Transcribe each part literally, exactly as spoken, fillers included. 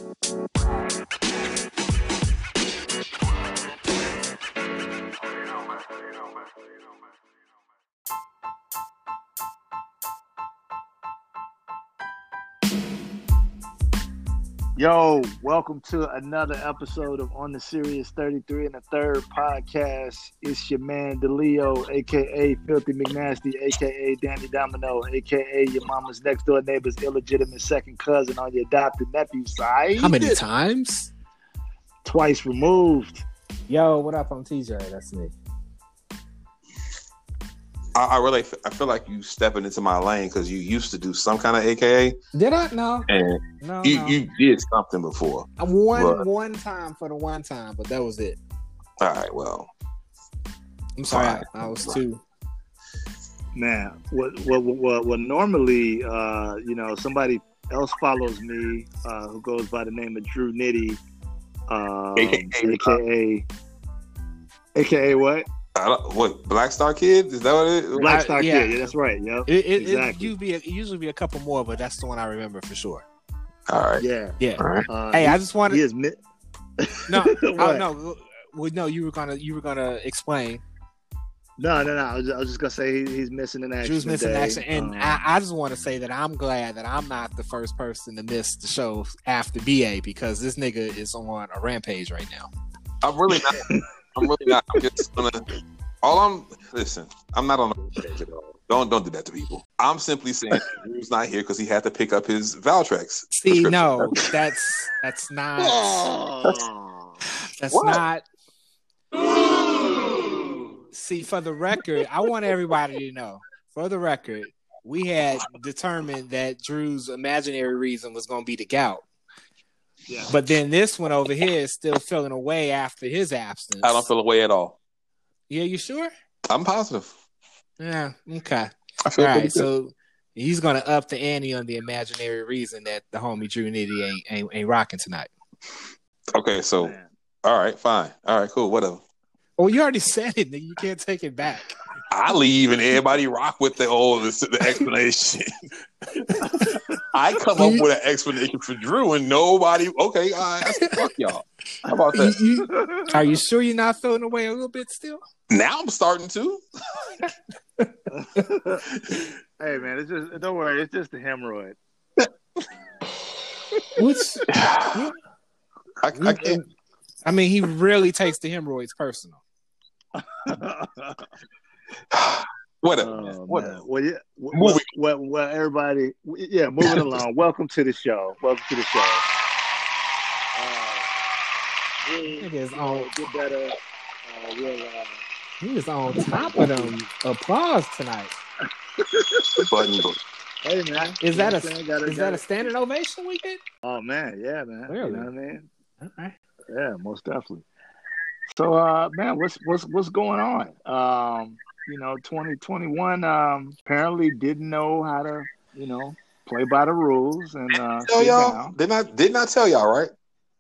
Yo, welcome to another episode of On the Serious thirty-three and a Third podcast. It's your man DeLeo, aka Filthy McNasty, aka Danny Domino, aka your mama's next door neighbor's illegitimate second cousin on your adopted nephew side. How many times? Twice removed. Yo, what up? I'm T J. That's me. I, I really, I feel like you stepping into my lane because you used to do some kind of A K A. Did I? No. And no, you, no. you did something before. One, but, one time for the one time, but that was it. All right, well. I'm sorry, Fine. I, I was too. Man, what, what, what, what normally, uh, you know, somebody else follows me uh, who goes by the name of Drew Nitty, um, A K A, A K A, A K A what? I don't, what, Black Star Kid? Is that what it is? Black Star I, yeah. Kid, yeah, that's right. Yep. It, it, exactly. it, usually be a, it usually be a couple more, but that's the one I remember for sure. All right. Yeah. Yeah. All right. Uh, Hey, he, I just wanted. he is mi- No, oh, What? no, well, no. You were gonna, you were gonna explain. No, no, no. I was just, I was just gonna say he, he's missing an action. Drew's missing today. action, and Um, I, I just want to say that I'm glad that I'm not the first person to miss the show after B A because this nigga is on a rampage right now. I'm really not. I'm really not. I'm just gonna. All I'm listen. I'm not on the page at all. Don't don't do that to people. I'm simply saying Drew's not here because he had to pick up his Valtrex. See, no, that's that's not. Oh. That's What? not. See, for the record, I want everybody to know. For the record, we had determined that Drew's imaginary reason was going to be the gout. Yeah. But then this one over here is still feeling away after his absence. I don't feel away at all. Yeah, you sure? I'm positive. Yeah. Okay. I feel All pretty right. good. So he's going to up the ante on the imaginary reason that the homie Drew Nitty ain't ain't, ain't rocking tonight. Okay, so Man. all right, fine. All right, cool, whatever. Oh, you already said it. Nigga. You can't take it back. I leave and everybody rock with the oh the, the explanation. I come up with an explanation for Drew and nobody. Okay, all right, fuck y'all. How about You- that? you- are you sure you're not feeling away a little bit still? Now I'm starting to. Hey man, it's just don't worry. It's just a hemorrhoid. What's I, I can't. I mean, he really takes the hemorrhoids personal. Whatever. Oh, man. man. Whatever. Well, yeah. Well, Moving. well, well, everybody. Yeah, moving along. Welcome to the show. Welcome to the show. Uh, Drew, It is you know, on. get better. Uh, we'll, uh, He is on top of them applause tonight. Button book. hey man, Is that a You know what I'm saying? Gotta- is that a gotta- standing ovation we get? Oh man, yeah, man. Really? You know what I mean? Okay. Yeah, most definitely. So, uh, man, what's what's what's going on? Um, you know, twenty twenty-one um, apparently didn't know how to, you know, play by the rules and uh, Tell sit y'all. down. Didn't I? Didn't I tell y'all? Right?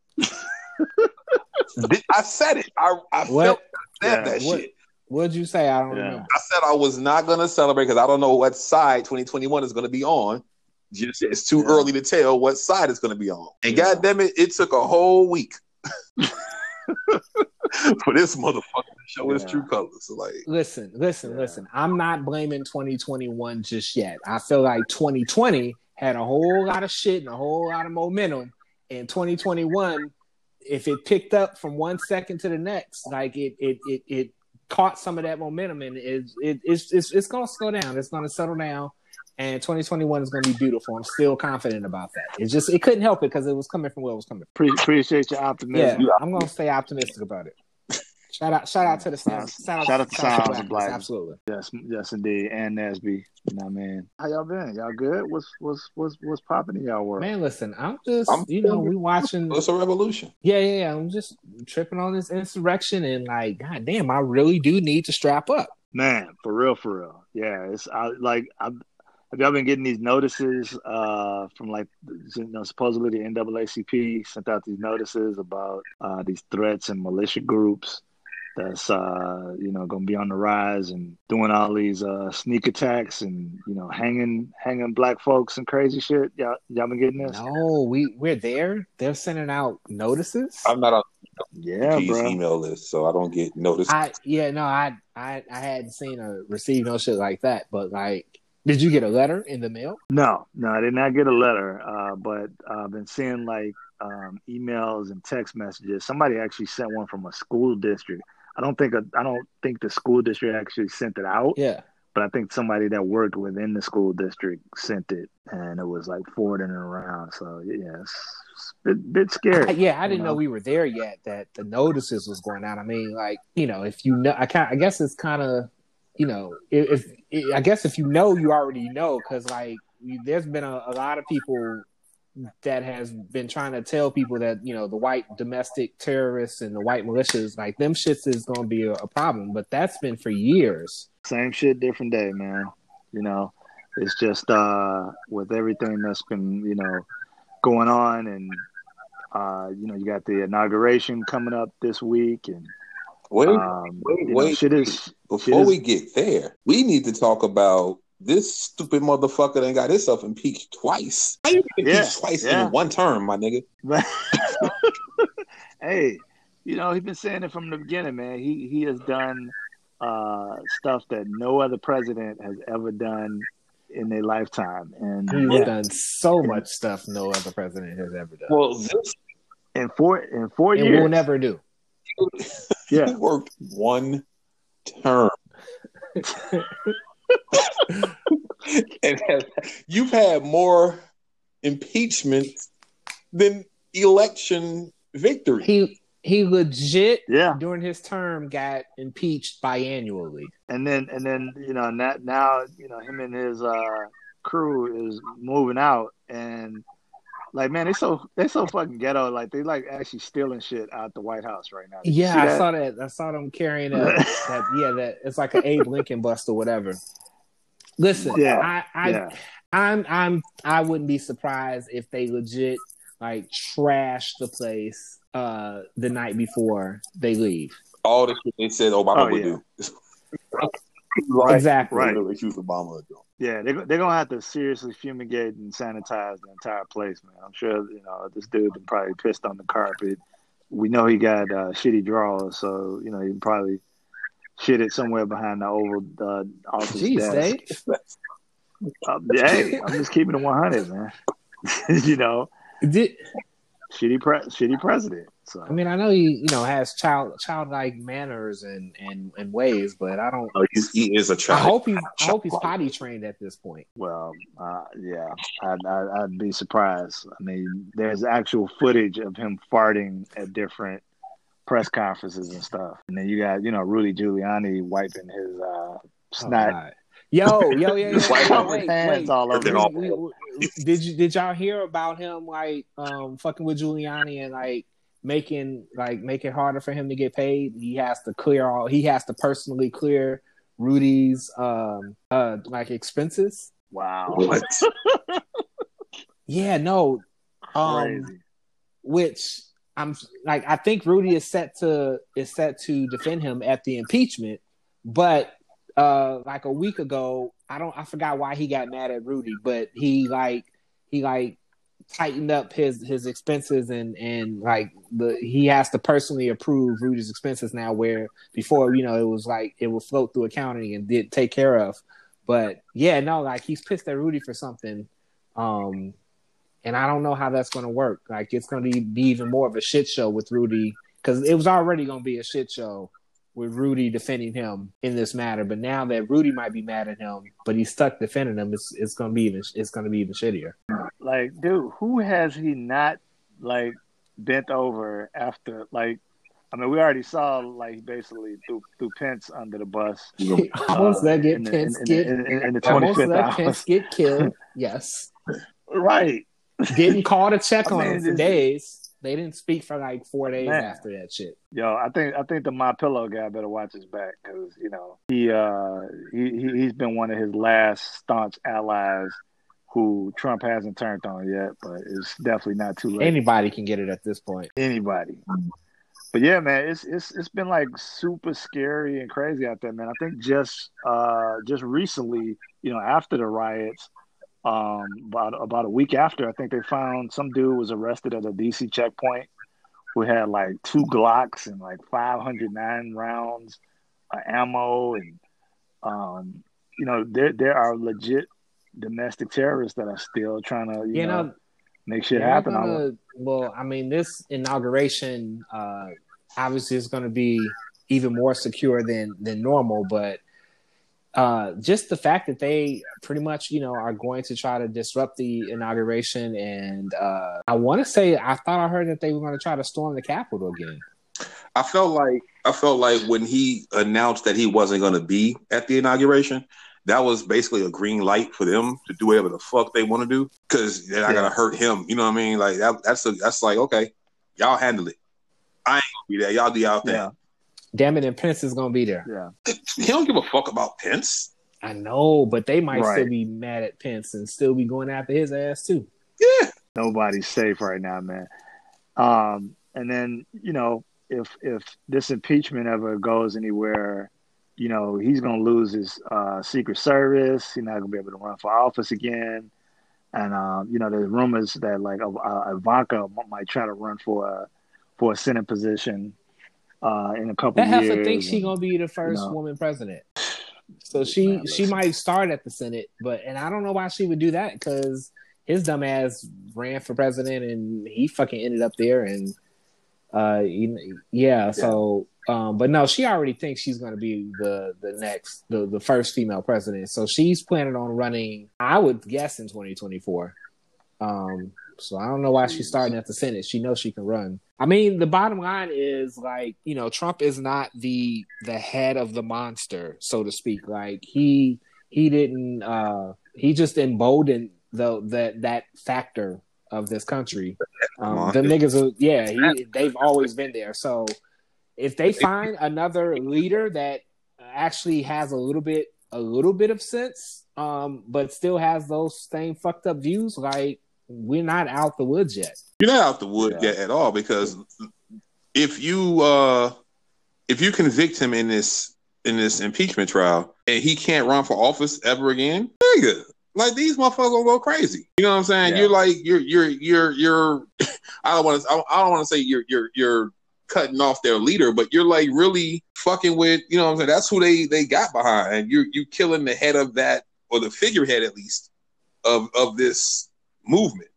Did, I said it. I I What? felt I said Yeah, that what- shit. What'd you say? I don't Yeah. remember. I said I was not going to celebrate because I don't know what side twenty twenty-one is going to be on. Just, it's too Yeah. early to tell what side it's going to be on. And Yeah. God damn it, it took a whole week for this motherfucker to show his Yeah. true colors. So like, Listen, listen, Yeah. listen. I'm not blaming twenty twenty-one just yet. I feel like twenty twenty had a whole lot of shit and a whole lot of momentum. And twenty twenty-one, if it picked up from one second to the next, like it it it, it caught some of that momentum and it, it it's it's it's gonna slow down. It's gonna settle down. And twenty twenty-one is going to be beautiful. I'm still confident about that. It's just it couldn't help it because it was coming from where it was coming Pre- appreciate your from. optimism. Yeah, I'm going to stay optimistic about it. Shout out, shout out to the sounds. Shout out to Sounds of Blackness. Absolutely. Yes, yes, indeed. And Nasby, you know what I mean? How y'all been? Y'all good? What's what's what's what's popping in y'all world? Man, listen, I'm just I'm- you know we watching. it's a revolution. Yeah, yeah, yeah. I'm just tripping on this insurrection and like, god damn, I really do need to strap up. Man, for real, for real. Yeah, it's I, like I have y'all been getting these notices uh, from like you know supposedly the N double A C P sent out these notices about uh, these threats and militia groups that's uh, you know going to be on the rise and doing all these uh, sneak attacks and you know hanging hanging black folks and crazy shit. Y'all, y'all been getting this? No, we we're there. They're sending out notices. I'm not on Yeah, P P's bro. email list, so I don't get noticed. I yeah no I I I hadn't seen or received no shit like that. But like, did you get a letter in the mail? No, no, I did not get a letter, uh, but I've been seeing like um, emails and text messages. Somebody actually sent one from a school district. I don't think a, I don't think the school district actually sent it out. Yeah. But I think somebody that worked within the school district sent it, and it was like forwarding it around. So yeah, it's, it's a bit, bit scary. I, yeah, I didn't know? know we were there yet. That the notices was going out. I mean, like you know, if you know, I kind, I guess it's kind of, you know, if, if I guess if you know, you already know, because like there's been a, a lot of people that has been trying to tell people that you know the white domestic terrorists and the white militias, like them shits is going to be a, a problem. But that's been for years. Same shit, different day, man. You know, it's just uh, with everything that's been, you know, going on, and uh, you know, you got the inauguration coming up this week, and wait, um, wait, you know, wait. shit is, Before shit is, we get there, we need to talk about this stupid motherfucker that got himself impeached twice. How you get impeached yeah, twice yeah. in one term, my nigga? Hey, you know, he's been saying it from the beginning, man. He he has done uh, stuff that no other president has ever done in their lifetime, and He's yeah. done so much stuff no other president has ever done. Well, this in four in four and years, we'll never do. Yeah, he worked one term. And have, you've had more impeachments than election victory. He he legit yeah. during his term got impeached biannually. And then and then you know now, now you know him and his uh, crew is moving out, and like man, they so they so fucking ghetto. Like they like actually stealing shit out the White House right now. Did you Yeah, see I that? saw that. I saw them carrying a, that. Yeah, that it's like an Abe Lincoln bust or whatever. Listen, Yeah, I, I, yeah. I'm, I'm, I wouldn't be surprised if they legit like trash the place uh, the night before they leave. All the shit they said Obama Oh, would yeah. do. Right. Exactly. Right. They accused Obama of doing. Yeah, they're, they're going to have to seriously fumigate and sanitize the entire place, man. I'm sure, you know, this dude probably pissed on the carpet. We know he got uh, shitty drawers, so, you know, he probably shit it somewhere behind the Oval uh, Office Jeez, desk. Dave. Uh, hey, I'm just keeping it one hundred, man. You know, Did, shitty, pre- shitty president. So I mean, I know he, you know, has child childlike manners and, and, and ways, but I don't. Oh, he, he is a I child. hope he's I hope he's potty trained at this point. well, uh, yeah, I'd, I'd, I'd be surprised. I mean, there's actual footage of him farting at different press conferences and stuff. And then you got, you know, Rudy Giuliani wiping his uh, snot. Oh, yo, yo, yeah, yeah. Wiping yeah. his Wait, hands wait. all over. Everything all- We- we- we- did you did y'all hear about him like um fucking with Giuliani and like making like make it harder for him to get paid? He has to clear all. He has to personally clear Rudy's um uh like expenses. Wow. What? Yeah, no. Um, Crazy. which I'm like, I think Rudy is set to is set to defend him at the impeachment, but uh, like a week ago, I don't, I forgot why he got mad at Rudy, but he like he like tightened up his his expenses and and like the he has to personally approve Rudy's expenses now, where before you know it was like it would float through accounting and did take care of, but yeah, no, like he's pissed at Rudy for something. Um, And I don't know how that's going to work. Like, it's going to be even more of a shit show with Rudy, because it was already going to be a shit show with Rudy defending him in this matter. But now that Rudy might be mad at him, but he's stuck defending him, it's it's going to be even it's going to be even shittier. Like, dude, who has he not like bent over after? Like, I mean, we already saw like he basically threw, threw Pence under the bus. almost uh, let get in the- Pence in, get in, in, in the almost twenty-fifth let hour. Pence get killed. Yes, Right. didn't call to check I on mean, him for this- days. They didn't speak for like four days Man. after that shit. Yo, I think I think the My Pillow guy better watch his back, because you know he uh he he- he's been one of his last staunch allies who Trump hasn't turned on yet, but it's definitely not too late. Anybody can get it at this point. Anybody. But yeah, man, it's it's it's been like super scary and crazy out there, man. I think just uh just recently, you know, after the riots, um, about about a week after, I think they found some dude was arrested at a D C checkpoint who had like two Glocks and like five hundred nine rounds of ammo, and um, you know, there there are legit domestic terrorists that are still trying to, you, You know, know, make shit they're happen. gonna. Well, I mean, this inauguration uh, obviously is going to be even more secure than than normal, but uh, just the fact that they pretty much, you know, are going to try to disrupt the inauguration, and uh, I want to say, I thought I heard that they were going to try to storm the Capitol again. I felt like I felt like when he announced that he wasn't going to be at the inauguration, that was basically a green light for them to do whatever the fuck they want to do, because they're not yeah. gonna hurt him. You know what I mean? Like that, that's a, that's like, okay, y'all handle it. I ain't gonna be there. Y'all do y'all thing. Yeah. Damn it, and Pence is gonna be there. Yeah, he don't give a fuck about Pence. I know, but they might right. still be mad at Pence and still be going after his ass too. Yeah, nobody's safe right now, man. Um, and then you know, if if this impeachment ever goes anywhere, you know, he's going to lose his uh, Secret Service. He's not going to be able to run for office again. And, um, you know, there's rumors that, like, uh, Ivanka might try to run for a, for a Senate position uh, in a couple that years. That heifer thinks she's going to be the first you know, woman president. So she man, she might start at the Senate. but And I don't know why she would do that, because his dumb ass ran for president and he fucking ended up there. And, uh, you know, yeah, yeah, so... Um, but no, she already thinks she's going to be the the next, the, the first female president. So she's planning on running, I would guess, in twenty twenty-four. Um, so I don't know why she's starting at the Senate. She knows she can run. I mean, the bottom line is, like, you know, Trump is not the the head of the monster, so to speak. Like he he didn't uh, he just emboldened the that that factor of this country. Um, the niggas, are, yeah, he, they've always been there. So. If they find another leader that actually has a little bit, a little bit of sense, um, but still has those same fucked up views, like, we're not out the woods yet. You're not out the woods yeah. yet at all, because if you uh, if you convict him in this in this impeachment trial and he can't run for office ever again, nigga, like, these motherfuckers gonna go crazy. You know what I'm saying? Yeah. You're like you're you're you're you're. I don't want to. I don't want to say you're you're you're. cutting off their leader, but you're like really fucking with, you know what I'm saying? That's who they they got behind, and you're you killing the head of that, or the figurehead at least of of this movement.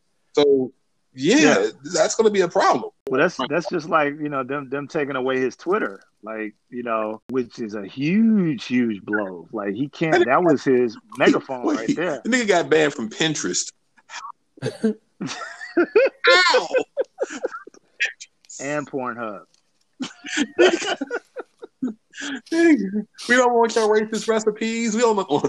So yeah, yeah. that's going to be a problem. Well, that's that's just like, you know, them them taking away his Twitter, like, you know, which is a huge huge blow. Like, he can't. That was his megaphone Wait, right there. The nigga got banned from Pinterest. Ow. And Pornhub. We don't want your racist recipes. We don't want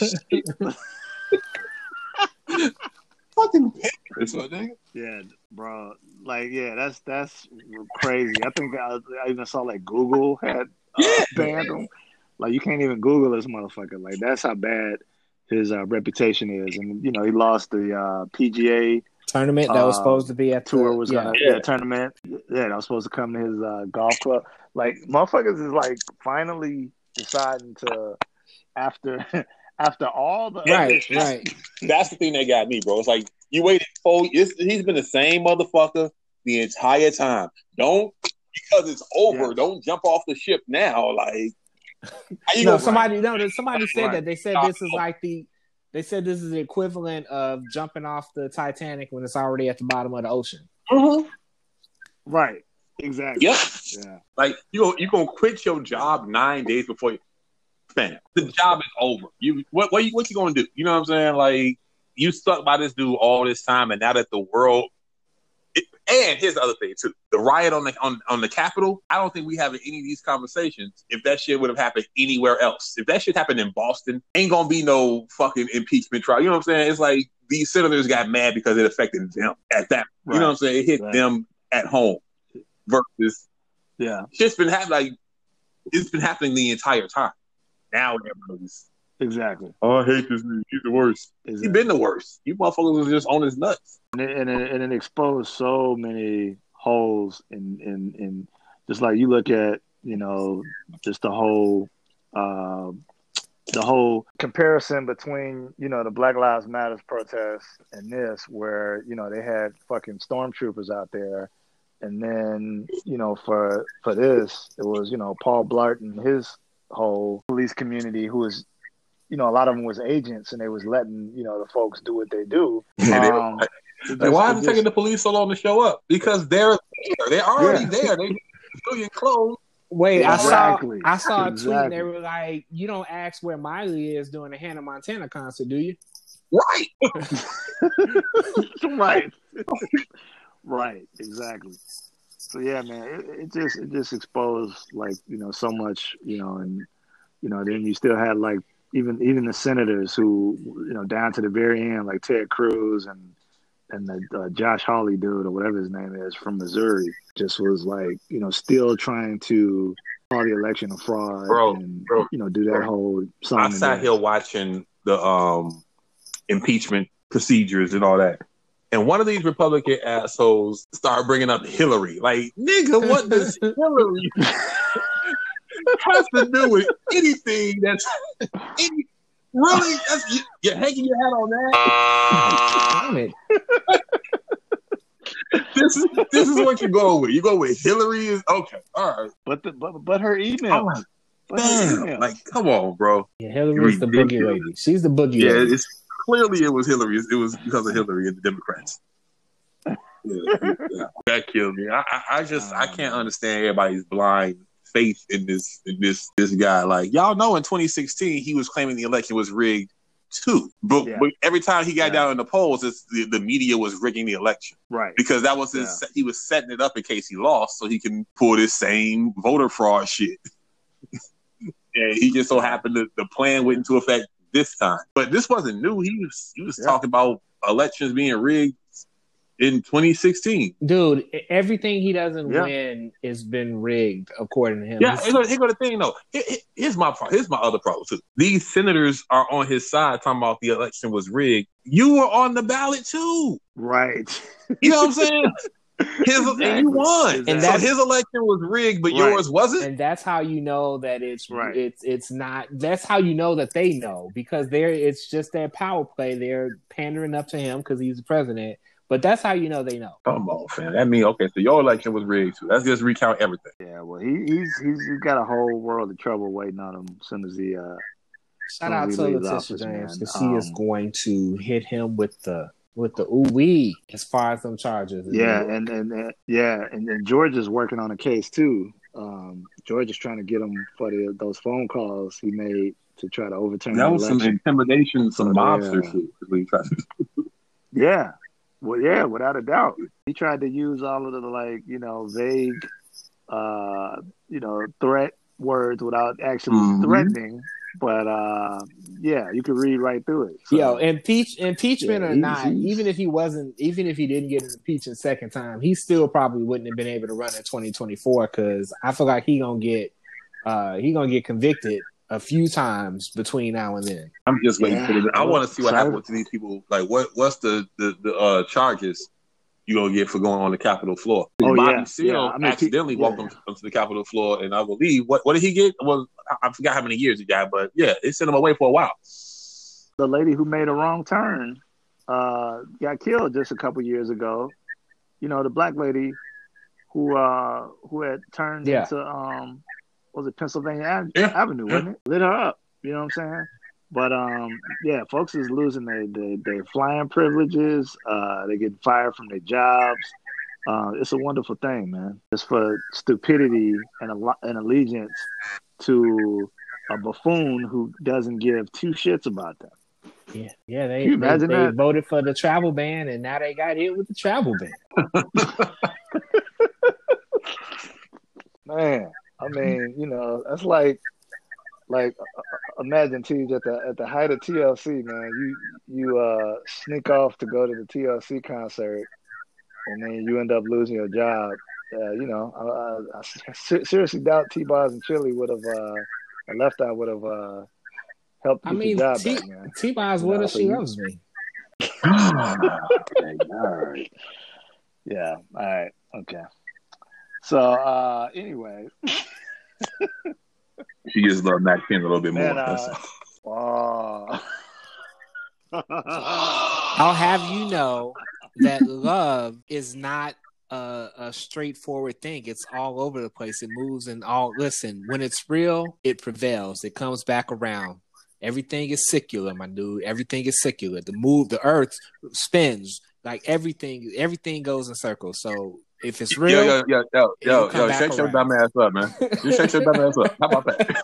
fucking Pinterest, my nigga. Yeah, bro. Like, yeah, that's that's crazy. I think I, I even saw like Google had uh, yeah. banned him. Like, you can't even Google this motherfucker. Like, that's how bad his uh, reputation is. And you know, he lost the uh, P G A tournament that was uh, supposed to be at tour the, was yeah. gonna yeah. yeah tournament yeah that was supposed to come to his uh, golf club. Like, motherfuckers is like finally deciding to, after after all the right right that's the thing that got me, bro. It's like, you waited four years. He's been the same motherfucker the entire time. Don't, because it's over, yeah. don't jump off the ship now. Like, no somebody right? no somebody said right. that they said this is like the They said this is the equivalent of jumping off the Titanic when it's already at the bottom of the ocean. Mm-hmm. Right. Exactly. Yep. Yeah. Like, you you gonna quit your job nine days before you, fam. The job is over. You what what you what you gonna do? You know what I'm saying? Like, you stuck by this dude all this time, and now that the world. It, and here's the other thing too: the riot on the on, on the Capitol. I don't think we having any of these conversations if that shit would have happened anywhere else. If that shit happened in Boston, ain't gonna be no fucking impeachment trial. You know what I'm saying? It's like these senators got mad because it affected them at that. Right. You know what I'm saying? It hit right. them at home versus yeah. Shit's been happening. Like, it's been happening the entire time. Now everybody's exactly. Oh, I hate this nigga. He's the worst. Exactly. He's been the worst. You motherfuckers was just on his nuts. And it, and, it, and it exposed so many holes in in in just like you look at, you know, just the whole uh, the whole comparison between, you know, the Black Lives Matter protests and this, where, you know, they had fucking stormtroopers out there. And then, you know, for for this, it was, you know, Paul Blart and his whole police community, who was, you know, a lot of them was agents, and they was letting, you know, the folks do what they do. Yeah, Um, like, just, like, why is it just, taking the police so long to show up? Because they're there. They're already Yeah. there. They civilian clothes. Wait, Exactly. I saw I saw a tweet Exactly. and they were like, "You don't ask where Miley is during the Hannah Montana concert, do you?" Right. right. Right. Exactly. So yeah, man, it, it just it just exposed, like, you know, so much, you know, and you know, then you still had like even even the senators who, you know, down to the very end, like Ted Cruz and and the uh, Josh Hawley dude or whatever his name is from Missouri, just was like, you know, still trying to call the election a fraud, Bro, and bro, you know, do that bro. whole song. I and sat dance. here watching the um impeachment procedures and all that. And one of these Republican assholes started bringing up Hillary. Like, nigga, what does Hillary have to do with anything that's any, really? That's, you, you're hanging your hat on that? Damn it. This is this is what you go with. You go with Hillary is okay. All right. But the but, but her email, I'm like, but her damn. email. Like, come on, bro. Yeah, Hillary's the boogie Ridiculous. lady. She's the boogie Yeah, lady. it's clearly it was Hillary. It was because of Hillary and the Democrats. Yeah, yeah. That killed me. I, I, I just I can't understand everybody's blind faith in this in this this guy. Like, y'all know in twenty sixteen he was claiming the election was rigged too, but, Yeah. but every time he got Yeah. down in the polls, it's, the, the media was rigging the election Right. because that was his. He was setting it up in case he lost, so he can pull this same voter fraud shit. And he just so happened that the plan went into effect this time. But this wasn't new. He was he was Yeah. talking about elections being rigged in twenty sixteen. Dude, everything he doesn't Yeah. win has been rigged, according to him. Yeah, here go, here go the thing though. Here- here- Here's my pro- here's my other problem too. These senators are on his side talking about the election was rigged. You were on the ballot too. Right. You know what I'm saying? His Exactly. and you won. Exactly. And So that's- his election was rigged, but Right. yours wasn't. And that's how you know that it's Right. it's it's not. That's how you know that they know, because they're it's just their power play. They're pandering up to him because he's the president. But that's how you know they know. Come on, fam. That means okay. So your election was rigged too. Let's just recount everything. Yeah. Well, he, he's he's he's got a whole world of trouble waiting on him as soon as he. Uh, Shout out he to leaves Letitia office, James, man. because she is Um, going to hit him with the with the ooh wee as far as them charges. yeah, and and uh, yeah, and, and George is working on a case too. Um, George is trying to get him for the, those phone calls he made to try to overturn That the was some election. intimidation, some So, mobster yeah. shit. Is what he tried to do. Yeah. Well, yeah, without a doubt. He tried to use all of the, like, you know, vague, uh, you know, threat words without actually Mhm. threatening. But, uh, yeah, you could read right through it. So, Yo, impeach impeachment Yeah, or he's- not, he's- even if he wasn't, even if he didn't get impeached a second time, he still probably wouldn't have been able to run in twenty twenty-four, because I feel like he gonna get, uh, he gonna get convicted a few times between now and then. I'm just waiting Yeah. for the. I want to see what So- happens to these people. Like, what what's the the, the uh, charges you gonna get for going on the Capitol floor? Oh, Bobby yeah. Seale Yeah. I mean, accidentally he- walked yeah. onto onto the Capitol floor, and I believe what what did he get? Well, I, I forgot how many years he got, but yeah, they sent him away for a while. the lady who made a wrong turn uh, got killed just a couple years ago. You know, the black lady who uh, who had turned Yeah. into um, was it Pennsylvania Ave- Yeah. Avenue, Yeah. wasn't it? Lit her up. You know what I'm saying? But um, yeah, folks is losing their their, their flying privileges. Uh, they get fired from their jobs. Uh, it's a wonderful thing, man. It's for stupidity and a and allegiance to a buffoon who doesn't give two shits about them. Yeah, yeah, they Can you they, imagine they that? voted for the travel ban, and now they got hit with the travel ban. Man, I mean, you know, that's like, like uh, imagine T at the at the height of T L C, man. You you uh sneak off to go to the T L C concert, and then you end up losing your job. Uh, you know, I, I, I se- seriously doubt T-Bars and Chili would have uh, left out would have uh, helped I get mean, your job T back, man. T Boz You with know, us, so she you- loves me. Okay, all right. Yeah. All right. Okay. So uh, anyway, She just love Mac Ken a little bit man, more. That's uh, all. oh. I'll have you know that love is not a, a straightforward thing. It's all over the place. It moves and all. Listen, when it's real, it prevails. It comes back around. Everything is secular, my dude. Everything is secular. The move, the earth spins. Like everything, everything goes in circles. So if it's real, yo, yo, yo, yo, it'll come yo, back shake your around. dumb ass up, man. Just shake your dumb ass up. How about that?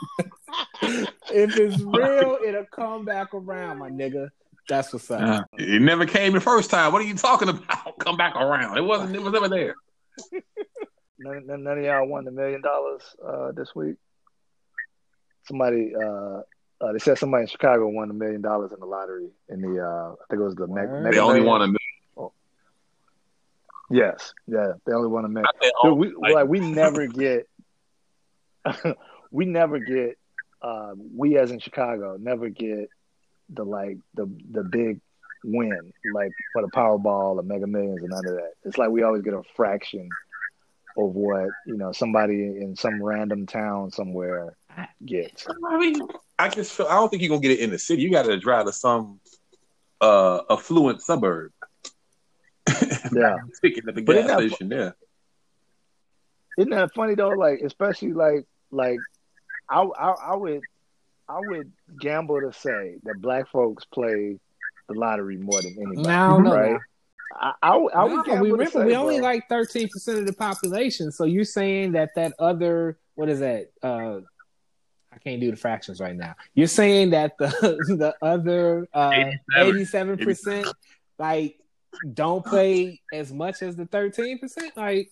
If it's real, it'll come back around, my nigga. That's what's up. Uh, it never came the first time. What are you talking about? Come back around. It wasn't. It was never there. None, none none of y'all won the million dollars uh, this week. Somebody, uh, uh, they said somebody in Chicago won a million dollars in the lottery. In the, uh, I think it was the Meg- Word. Mega They only Millions. won a million. Oh. Yes, yeah, they only won a million. I said, Dude, oh, we like- like we never get, we never get, uh, we as in Chicago never get the like the the big win like for the Powerball or Mega Millions and none of that. It's like we always get a fraction of what you know somebody in some random town somewhere gets. I mean, I just feel. I don't think you're gonna get it in the city. You got to drive to some uh, affluent suburb. Yeah, Ticket at the But gas isn't that station. Yeah. Isn't that funny though? Like especially like like I I, I would I would gamble to say that black folks play the lottery more than anybody. No, I don't know right? that. I, I, would- I would No, gamble we to remember say, we only bro, like thirteen percent of the population. So you're saying that that other what is that? Uh, I can't do the fractions right now. You're saying that the the other uh, eighty-seven percent like don't play as much as the thirteen percent. Like,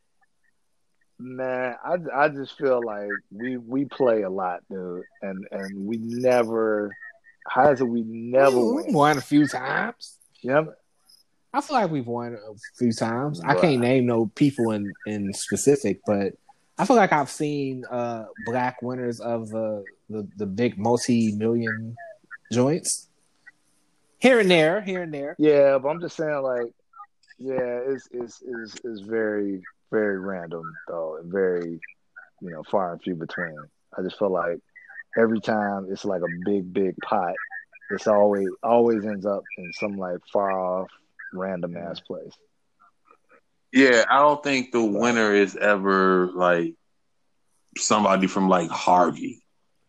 man, I, I just feel like we we play a lot, dude, and and we never. How is it we never we win? won a few times. Yeah, I feel like we've won a few times. I Right. can't name no people in, in specific, but I feel like I've seen uh, black winners of the, the, the big multi-million joints. Here and there, here and there. yeah, but I'm just saying, like, yeah, it's it's it's, it's very very random though, and very you know far and few between. I just feel like every time it's like a big big pot, it's always always ends up in some like far off random ass place. Yeah, I don't think the winner is ever like somebody from like Harvey.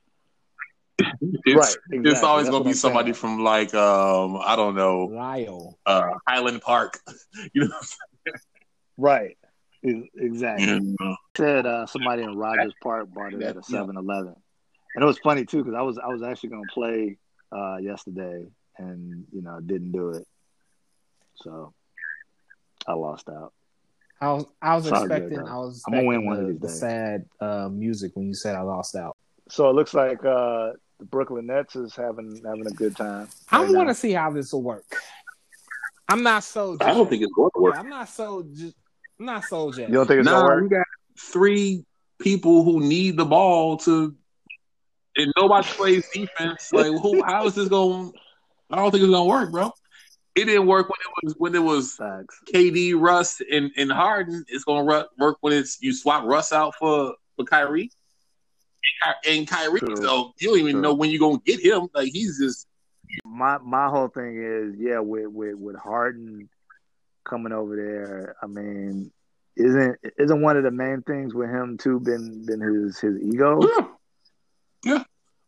It's, Right, exactly. It's always That's gonna what be I'm somebody saying. from like um I don't know Lyle. uh, Highland Park. You know, Right, E- exactly. you know? Said uh, somebody in Rogers Park bought it at a seven eleven. And it was funny too because I was I was actually going to play uh, yesterday and you know didn't do it, so I lost out. I was I was It's all good, expecting though. I was I'm gonna win expecting one of the, these the days. sad uh, music when you said I lost out. So it looks like uh, the Brooklyn Nets is having having a good time. I right want now. to see how this will work. I'm not sold. I don't yet. think it's going to work. Yeah, I'm not sold. Just, I'm not sold yet. You don't think it's Nah, gonna you work? got three people who need the ball to, and nobody plays defense. Like, who? How is this going? I don't think it's gonna work, bro. It didn't work when it was when it was Facts. K D, Russ, and, and Harden. It's gonna ru- work when it's you swap Russ out for for Kyrie and, Ky- and Kyrie. True. So you don't even True. know when you're gonna get him. Like he's just My my whole thing is yeah with with with Harden coming over there. I mean, isn't isn't one of the main things with him too been been his his ego? yeah. Yeah.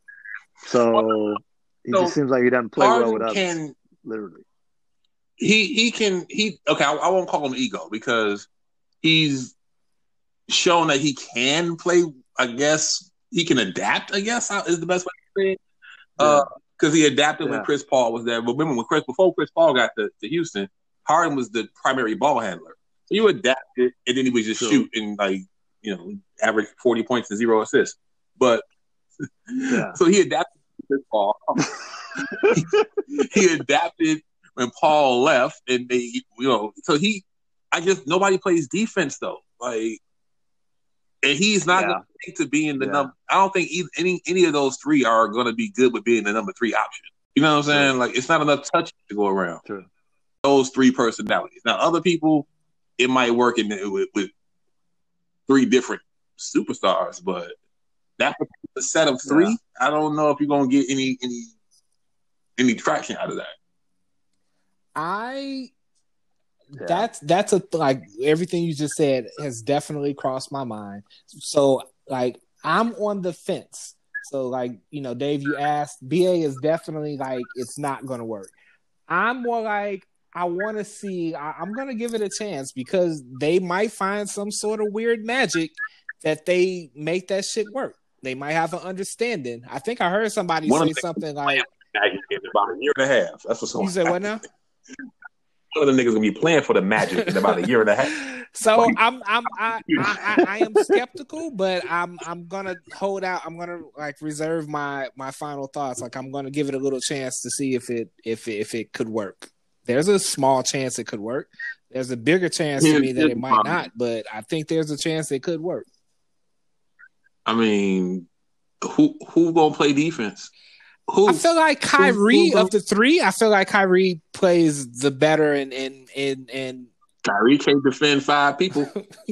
So he So, just seems like he doesn't play Harden well with others. can Literally. he he can he okay. I, I won't call him ego because he's shown that he can play. I guess he can adapt. I guess is the best way to say it. Uh, because he adapted Yeah. when Chris Paul was there. But remember when Chris before Chris Paul got to, to Houston, Harden was the primary ball handler. So you adapted, and then he would just True. shoot and like you know average forty points and zero assists. But Yeah. so he adapted to Chris Paul. he adapted when Paul left, and they, you know, so he, I just nobody plays defense though, like, and he's not Yeah. going to think to being the Yeah. number. I don't think either, any any of those three are going to be good with being the number three option. You know what I'm saying? True. Like, it's not enough touch to go around. True. Those three personalities. Now, other people it might work in with, with three different superstars, but that the set of three, yeah. I don't know if you're gonna get any any any traction out of that. I yeah. that's that's a like everything you just said has definitely crossed my mind. So like I'm on the fence. So like, you know, Dave, you asked, B A is definitely like it's not gonna work. I'm more like I want to see. I, I'm gonna give it a chance because they might find some sort of weird magic that they make that shit work. They might have an understanding. I think I heard somebody One say something like magic in about a year and a half. That's what's going on. You said what now? One of the niggas gonna be playing for the Magic in about a year and a half. So I'm I'm I, I, I, I am skeptical, but I'm I'm gonna hold out. I'm gonna like reserve my my final thoughts. Like I'm gonna give it a little chance to see if it if it, if it could work. There's a small chance it could work. There's a bigger chance to me that it might not, but I think there's a chance it could work. I mean, who who gonna play defense? Who, I feel like Kyrie who, who, of the three. I feel like Kyrie plays the better, and and and and Kyrie can't defend five people.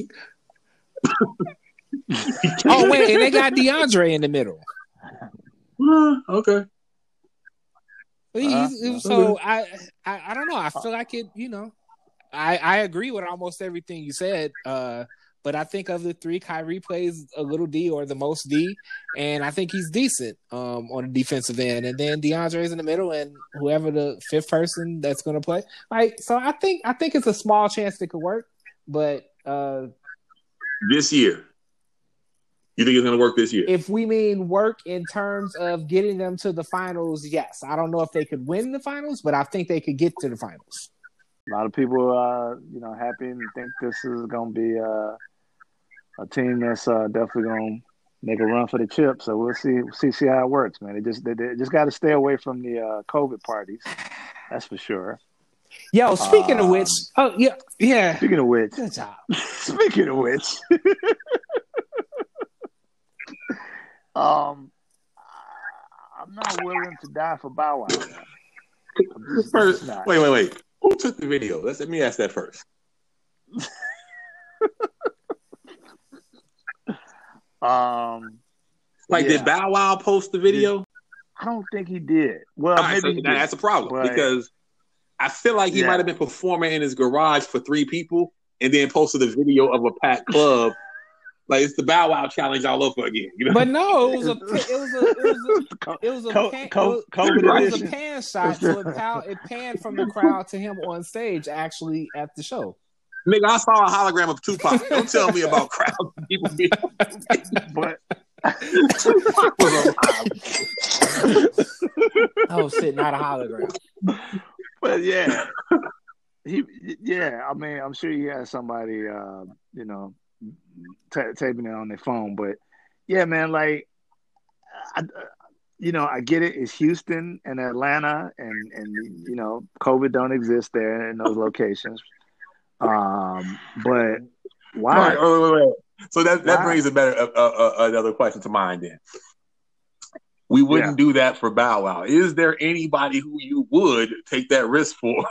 Oh wait, and they got DeAndre in the middle. Uh, okay. Uh, so okay. I, I I don't know. I feel like it. You know, I I agree with almost everything you said. Uh, But I think of the three, Kyrie plays a little D or the most D, and I think he's decent um, on the defensive end. And then DeAndre's in the middle, and whoever the fifth person that's going to play. Like, so I think I think it's a small chance it could work. But uh, this year, you think it's going to work this year? If we mean work in terms of getting them to the finals, yes. I don't know if they could win the finals, but I think they could get to the finals. A lot of people, uh, you know, happy and think this is going to be. Uh... A team that's uh, definitely gonna make a run for the chip, so we'll see, see, see how it works, man. They just, they, they just got to stay away from the uh, COVID parties, that's for sure. Yo, speaking um, of which, oh yeah, yeah. Speaking of which, good job. Speaking of which, um, I'm not willing to die for Bow Wow. Just, first, wait, wait, wait. Who took the video? Let's let me ask that first. Um, like, yeah. Did Bow Wow post the video? I don't think he did. Well, right, maybe so he that's did, a problem but, because I feel like he yeah. might have been performing in his garage for three people and then posted a video of a packed club. Like it's the Bow Wow challenge all over again. You know? But no, it was a it was a it was a it was a, Co- pan, Co- it was, it was a pan shot, so it, pal, it panned from the crowd to him on stage, actually at the show. Nigga, I saw a hologram of Tupac. Don't tell me about crowds. People being but Tupac was alive. Oh shit, not a hologram. But yeah, he yeah. I mean, I'm sure he has somebody, uh, you know, t- taping it on their phone. But yeah, man, like, I, you know, I get it. It's Houston and Atlanta, and and you know, COVID don't exist there in those locations. Um, but why? Wait, wait, wait, wait. So that, that brings a better uh, uh, uh, another question to mind. Then we wouldn't yeah. do that for Bow Wow. Is there anybody who you would take that risk for?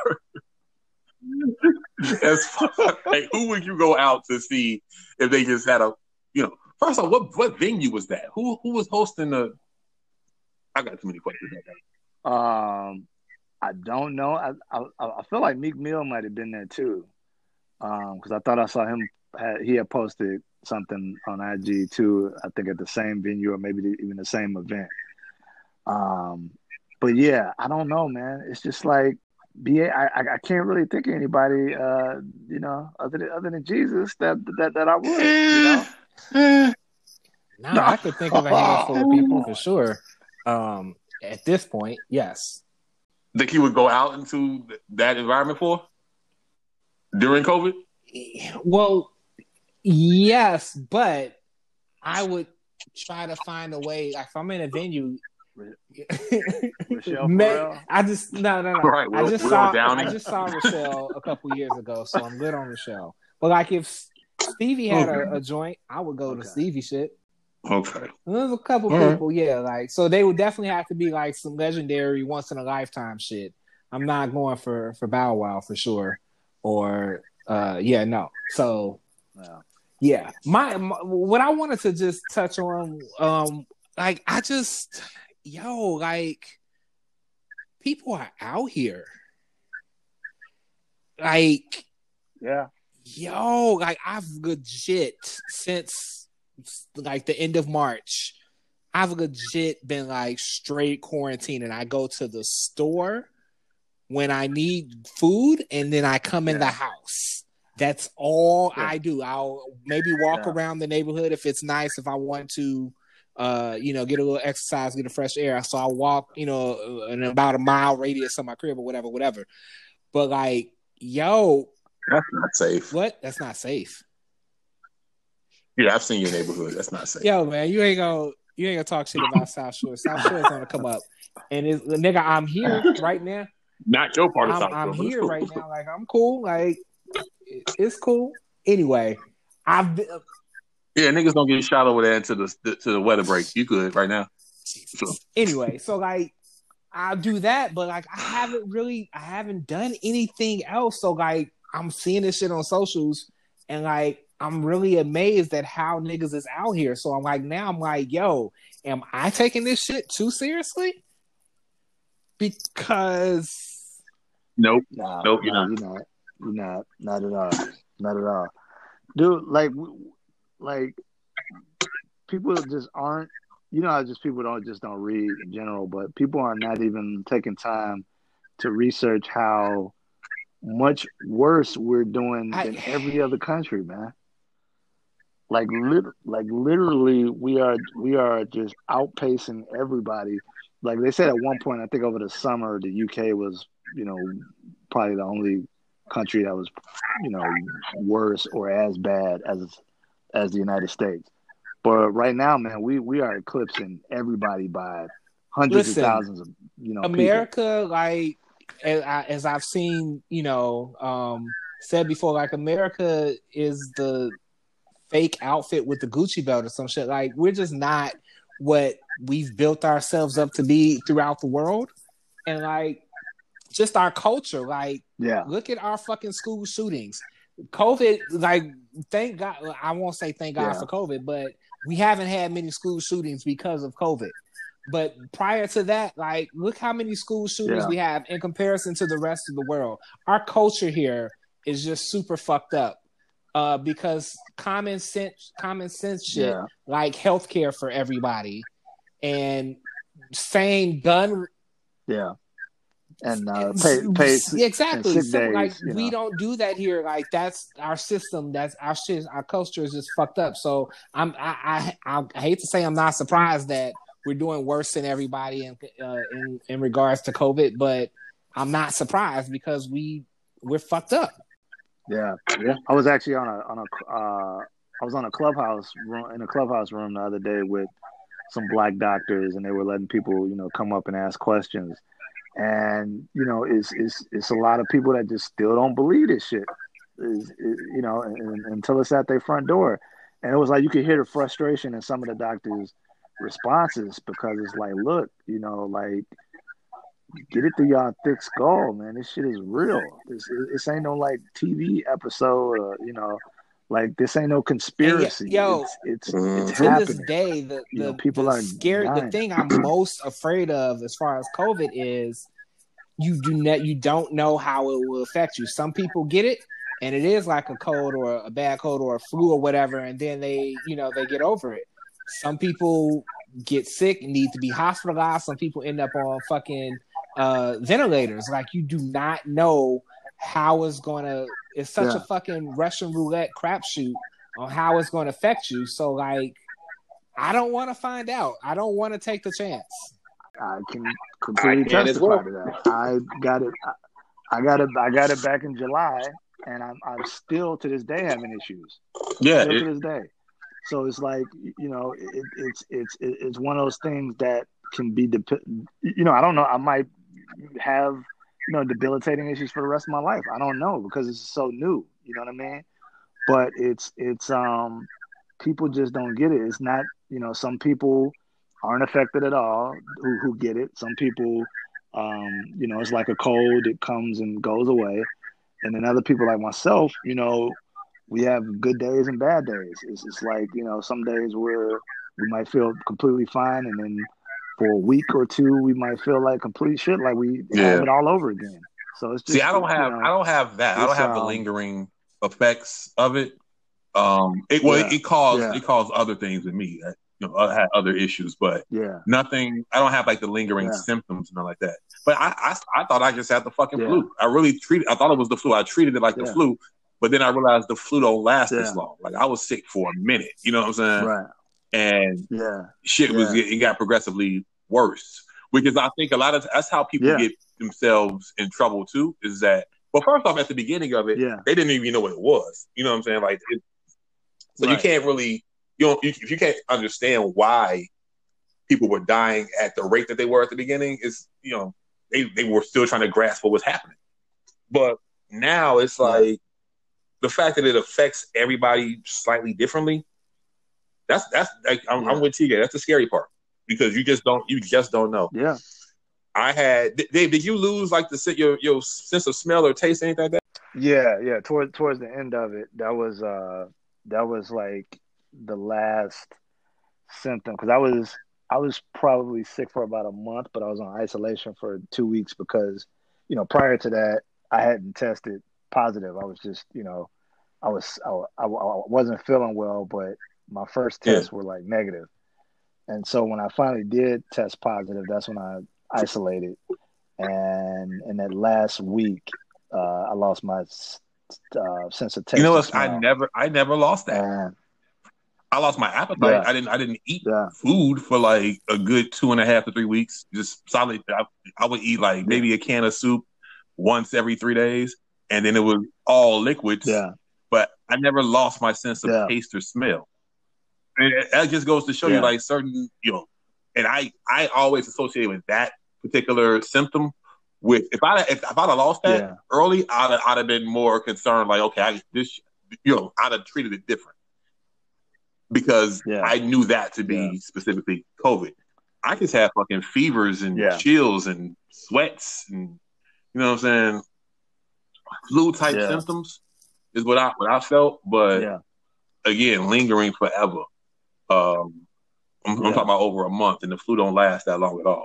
As far, like, who would you go out to see if they just had a, you know? First off, what what venue was that? Who who was hosting the? I got too many questions. Um, I don't know. I I, I feel like Meek Mill might have been there too. Um, because I thought I saw him. Had, he had posted something on I G too. I think at the same venue or maybe the, even the same event. Um, but yeah, I don't know, man. It's just like B A. I I, I can't really think of anybody, uh, you know, other than other than Jesus that that that I would, you know. No, I could think of a handful of people for sure. Um, at this point, yes. Think you would go out into that environment for? During COVID? Well, yes, but I would try to find a way. Like if I'm in a venue, Rochelle may, I just no no no. Right, I just saw I just saw Rochelle a couple years ago, so I'm good on Rochelle. But like if Stevie had okay. a, a joint, I would go okay. to Stevie shit. Okay. There's a couple All people, right. yeah, like so they would definitely have to be like some legendary, once in a lifetime shit. I'm not going for for Bow Wow for sure. Or Uh, yeah, no. So, Yeah. yeah, my, my what I wanted to just touch on, um, like I just, yo, like people are out here, like, yeah, yo, like I've legit since like the end of March, I've legit been like straight quarantine, and I go to the store when I need food, and then I come in yeah. the house. That's all yeah. I do. I'll maybe walk yeah. around the neighborhood if it's nice, if I want to, uh, you know, get a little exercise, get a fresh air. So I'll walk, you know, in about a mile radius of my crib or whatever, whatever. But like, yo, that's not safe. What? That's not safe. Yeah, I've seen your neighborhood. That's not safe. Yo, man, you ain't gonna you ain't gonna talk shit about South Shore. South Shore is gonna come up, and it's nigga, I'm here right now. Not your part of I'm, South Shore. I'm but it's here cool. right now. Like I'm cool. Like it's cool. Anyway, I've been, yeah, niggas don't get shot over there into the to the weather break. You good right now? So. Anyway, so like I'll do that, but like I haven't really, I haven't done anything else. So like I'm seeing this shit on socials, and like I'm really amazed at how niggas is out here. So I'm like, now I'm like, yo, am I taking this shit too seriously? Because nope, nah, nope, nah, you're not. You're not. You're not. Not at all. Not at all, dude. Like, like people just aren't. You know, just people don't just don't read in general, but people are not even taking time to research how much worse we're doing I, than every other country, man. Like, lit, like literally, we are we are just outpacing everybody. Like they said at one point, I think over the summer, the U K was, you know, probably the only country that was, you know, worse or as bad as as the United States. But right now, man, we, we are eclipsing everybody by hundreds listen, of thousands of, you know, America, people. like, as, I, as I've seen, you know, um, said before, like, America is the fake outfit with the Gucci belt or some shit. Like, we're just not what we've built ourselves up to be throughout the world. And, like, just our culture. Like, yeah. Look at our fucking school shootings. COVID, like, thank God, I won't say thank God yeah. for COVID, but we haven't had many school shootings because of COVID. But prior to that, like, look how many school shootings yeah. we have in comparison to the rest of the world. Our culture here is just super fucked up uh, because common sense, common sense shit, yeah. like healthcare for everybody and same gun. Yeah. And uh, pay, pay exactly. and sick so, days, like you we know. don't do that here. Like that's our system. That's our shit. Our culture is just fucked up. So I'm. I. I, I hate to say I'm not surprised that we're doing worse than everybody in uh, in in regards to COVID, but I'm not surprised because we we're fucked up. Yeah. Yeah. I was actually on a on a uh, I was on a clubhouse room in a clubhouse room the other day with some black doctors, and they were letting people, you know, come up and ask questions. And you know, it's it's it's a lot of people that just still don't believe this shit. Is you know, and, and, until it's at their front door, and it was like you could hear the frustration in some of the doctors' responses because it's like, look, you know, like get it through y'all thick skull, man. This shit is real. This this ain't no like T V episode, or you know, like this ain't no conspiracy. Y- yo, it's it's, mm-hmm. it's to happening. this day, the you the, know, people the are scared. dying. The thing I'm most afraid of, as far as COVID, is you do not you don't know how it will affect you. Some people get it, and it is like a cold or a bad cold or a flu or whatever, and then they you know they get over it. Some people get sick and need to be hospitalized. Some people end up on fucking uh, ventilators. Like you do not know how it's gonna. It's such Yeah. a fucking Russian roulette crapshoot on how it's going to affect you. So like, I don't want to find out. I don't want to take the chance. I can completely I can testify well. to that. I got it. I, I got it. I got it back in July, and I'm I'm still to this day having issues. Yeah, still it, to this day. So it's like you know, it, it's it's it's one of those things that can be dep- You know, I don't know. I might have you know debilitating issues for the rest of my life. I don't know because it's so new. You know what I mean? But it's it's um people just don't get it. It's not you know some people aren't affected at all who who get it. Some people um you know it's like a cold, it comes and goes away. and then other people like myself, you know, we have good days and bad days. It's just like, you know, some days where we might feel completely fine, and then for a week or two we might feel like complete shit, like we Yeah. have it all over again. So it's just, See, I don't have, you know, I don't have that. I don't have the um, lingering effects of it. Um, it well, Yeah. it, it caused Yeah. it caused other things in me. I, you know, I had other issues, but yeah, nothing. I don't have like the lingering Yeah. symptoms and nothing like that. But I, I, I thought I just had the fucking Yeah. flu. I really treated. I thought it was the flu. I treated it like the Yeah. flu, but then I realized the flu don't last this Yeah. long. Like I was sick for a minute. You know what I'm saying? right, And yeah, shit was Yeah. it got progressively worse. Because I think a lot of that's how people Yeah. get themselves in trouble too. Is that well, first off, at the beginning of it, yeah, they didn't even know what it was. You know what I'm saying? Like, it, so you Right. can't really you don't you, if you can't understand why people were dying at the rate that they were at the beginning. Is you know they they were still trying to grasp what was happening. But now it's like Yeah. the fact that it affects everybody slightly differently. That's that's like, I'm, Yeah. I'm with T J. That's the scary part because you just don't you just don't know. yeah. I had Dave. Did you lose like the your your sense of smell or taste, anything like that? Yeah, yeah. Towards towards the end of it, that was uh that was like the last symptom, because I was I was probably sick for about a month, but I was on isolation for two weeks because, you know, prior to that I hadn't tested positive. I was just, you know, I was I, I, I wasn't feeling well, but my first Yeah. tests were like negative, and so when I finally did test positive, that's when I isolated, and in that last week, uh, I lost my uh, sense of taste. You know and what? I smell. never I never lost that. And I lost my appetite. Yeah. I didn't I didn't eat yeah, food for like a good two and a half to three weeks. Just solid. I, I would eat like maybe a can of soup once every three days, and then it was all liquids. yeah, But I never lost my sense of Yeah. taste or smell. And it- that just goes to show Yeah. you, like certain, you know, and I I always associate with that particular symptom with if I if, if I'd have lost that Yeah. early, I'd have, I'd have been more concerned. Like, okay, I this, you know, I'd have treated it different because Yeah. I knew that to be Yeah. specifically COVID. I just had fucking fevers and Yeah. chills and sweats and you know what I'm saying, flu type Yeah. symptoms is what I what I felt, but yeah, again, lingering forever. Um, I'm, I'm Yeah. talking about over a month, and the flu don't last that long at all.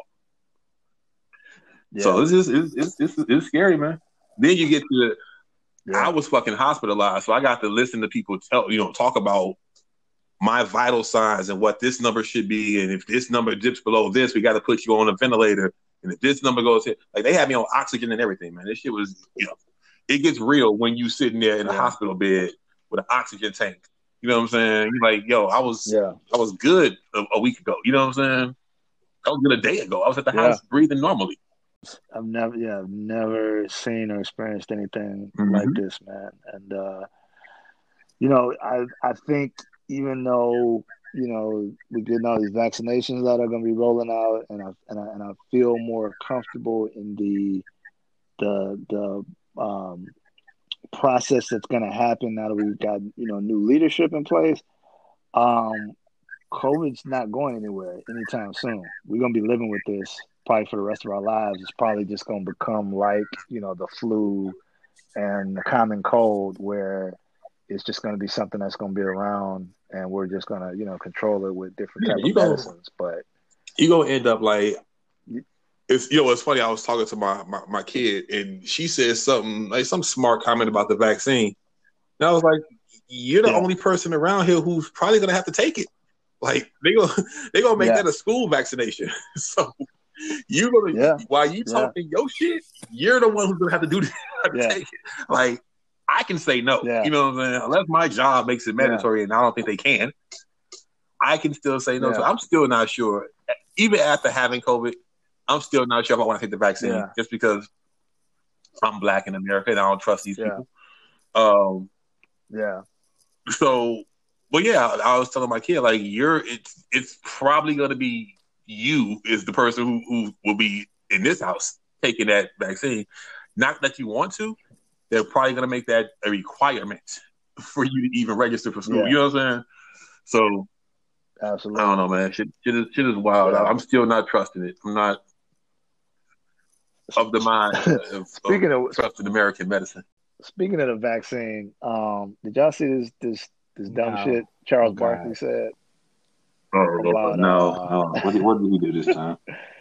yeah. So it's just it's, it's it's it's scary, man. Then you get to yeah. I was fucking hospitalized, so I got to listen to people tell you know talk about my vital signs and what this number should be, and if this number dips below this, we got to put you on a ventilator, and if this number goes here, like they had me on oxygen and everything, man. This shit was you know it gets real when you sitting there in a Yeah. hospital bed with an oxygen tank. You know what I'm saying? You're like, yo, I was yeah, I was good a, a week ago. You know what I'm saying? I was good a day ago. I was at the Yeah. house breathing normally. I've never, yeah, I've never seen or experienced anything Mhm. like this, man. And uh, you know, I I think even though you know we're getting all these vaccinations that are going to be rolling out, and I and I and I feel more comfortable in the the the um, process that's going to happen now that we've got you know new leadership in place. Um, COVID's not going anywhere anytime soon. We're going to be living with this probably for the rest of our lives. It's probably just going to become like, you know, the flu and the common cold, where it's just going to be something that's going to be around, and we're just going to, you know, control it with different Yeah, type you of gonna- medicines. But You gonna end up like it's you know it's funny. I was talking to my, my my kid and she said something like some smart comment about the vaccine, and I was like, "You're the Yeah. only person around here who's probably gonna have to take it. Like they gonna they gonna make Yeah. that a school vaccination. So you gonna Yeah. while you Yeah. talking your shit, you're the one who's gonna have to do this. Yeah. Take it. Like I can say no. Yeah. You know what I'm saying? Unless my job makes it mandatory, and I don't think they can. I can still say no. Yeah. So I'm still not sure. Even after having COVID, I'm still not sure if I want to take the vaccine Yeah. just because I'm black in America and I don't trust these Yeah. people. Um, yeah, so, but yeah, I was telling my kid, like, you're, it's, it's probably going to be you is the person who, who will be in this house taking that vaccine. Not that you want to, they're probably going to make that a requirement for you to even register for school. Yeah. You know what I'm saying? So, absolutely. I don't know, man. Shit, shit, is, shit is wild. Yeah. I'm still not trusting it. I'm not of the mind of, Speaking of of trusting American medicine. speaking of the vaccine, um, did y'all see this this this dumb No. shit Charles Oh, God. Barkley said? Oh, About, no. uh, Oh, what, did, what did he do this time?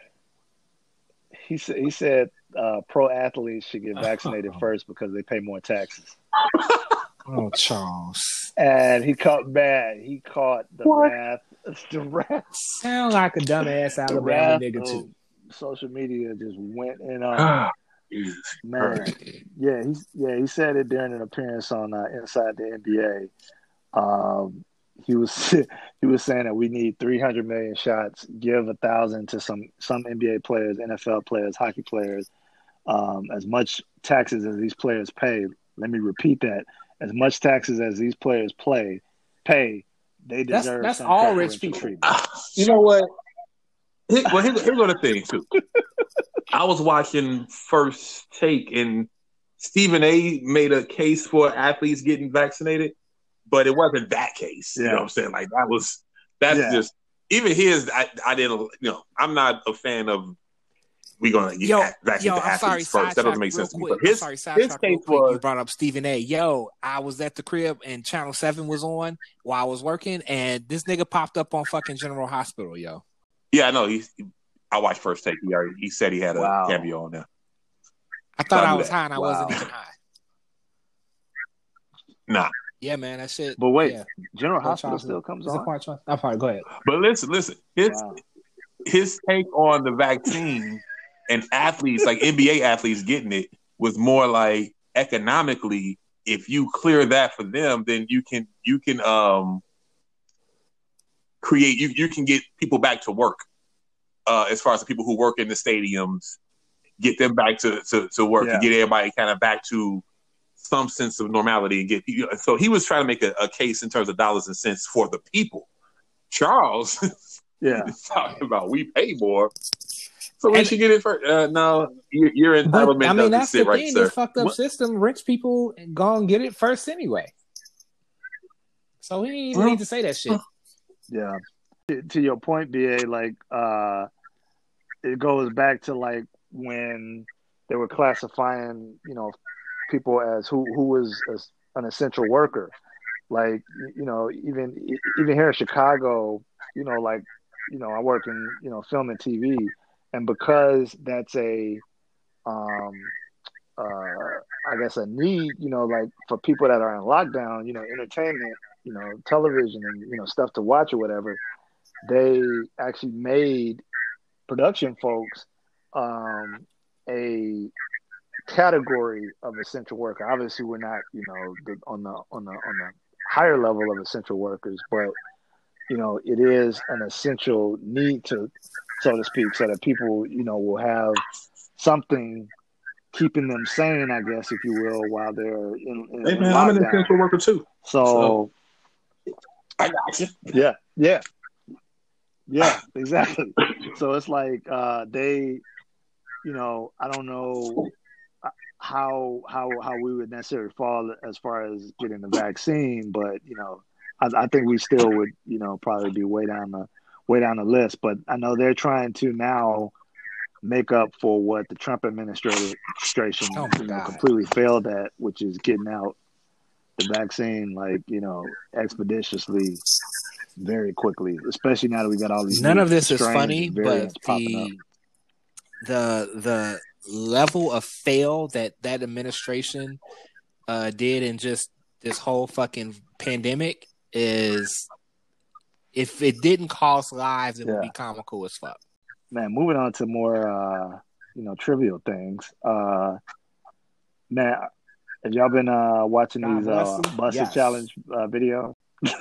He said he said uh, pro athletes should get vaccinated first because they pay more taxes. Oh, Charles. And he caught bad. He caught the What? wrath. The wrath. Sound like a dumbass The Alabama wrath nigga of too. social media just went in on Jesus man. Christ. Yeah, he's yeah he said it during an appearance on uh, Inside the N B A. Um, he was he was saying that we need three hundred million shots. Give a thousand to some some N B A players, N F L players, hockey players. Um, as much taxes as these players pay. Let me repeat that: as much taxes as these players play pay, they That's deserve. that's some all rich preferential people. treatment. You know what? Here, well, here's, here's another thing too. I was watching First Take, and Stephen A. made a case for athletes getting vaccinated, but it wasn't that case. You Yeah. know what I'm saying? Like that was that's Yeah. just even his. I, I didn't. You know, I'm not a fan of. We gonna get Yo, vaccinated yo, the I'm sorry, athletes first. That doesn't sidetrack make real sense to me. quick. But his, I'm sorry, his sidetrack real case quick. You was brought up Stephen A. Yo, I was at the crib and Channel seven was on while I was working, and this nigga popped up on fucking General Hospital, yo. yeah. I know. He, I watched First Take. He already, he said he had a Wow. cameo on there. I thought So I I knew was that. high and I Wow. wasn't even high. Nah. Yeah, man, that shit. But wait, yeah. General Go Hospital Charles. still comes Is it on. part one? I'm sorry. Go ahead. But listen, listen. His Wow. his take on the vaccine and athletes, like N B A athletes getting it, was more like economically, if you clear that for them, then you can you can um create you you can get people back to work. Uh, as far as the people who work in the stadiums, get them back to to, to work Yeah. and get everybody kind of back to some sense of normality and get. You know, so he was trying to make a, a case in terms of dollars and cents for the people. Charles Yeah. is talking about we pay more, so we And- should get it first. Uh, no, your, your But entitlement I mean, doesn't that's sit the right, thing. sir. This fucked up What- system. Rich people gonna get it first anyway. So he didn't even Well- need to say that shit. Yeah. To, to your point, B A, like uh, it goes back to like when they were classifying, you know, people as who who was a, an essential worker. Like, you know, even even here in Chicago, you know, like, you know, I work in, you know, film and T V, and because that's a, um, uh, I guess a need, you know, like for people that are in lockdown, you know, entertainment, you know, television and, you know, stuff to watch or whatever, they actually made production folks um, a category of essential worker. Obviously, we're not, you know, the, on the on the on the higher level of essential workers, but you know, it is an essential need to, so to speak, so that people, you know, will have something keeping them sane, I guess, if you will, while they're in, in, Hey in man, I'm an lockdown. essential worker too. So, I got you. yeah, yeah, yeah, exactly. So it's like uh, they, you know, I don't know how how how we would necessarily fall as far as getting the vaccine, but you know, I, I think we still would, you know, probably be way down the way down the list. But I know they're trying to now make up for what the Trump administration, Oh my you know, God. completely failed at, which is getting out the vaccine, like, you know, expeditiously, very quickly. Especially now that we got all these None new of this is strains funny, and but variants popping up. the the the level of fail that that administration uh, did in just this whole fucking pandemic is, if it didn't cost lives, it would Yeah. be comical as fuck. Man, moving on to more, uh, you know, trivial things. Uh, man, have y'all been uh, watching God these bless uh, them. Busted Yes. Challenge uh, videos?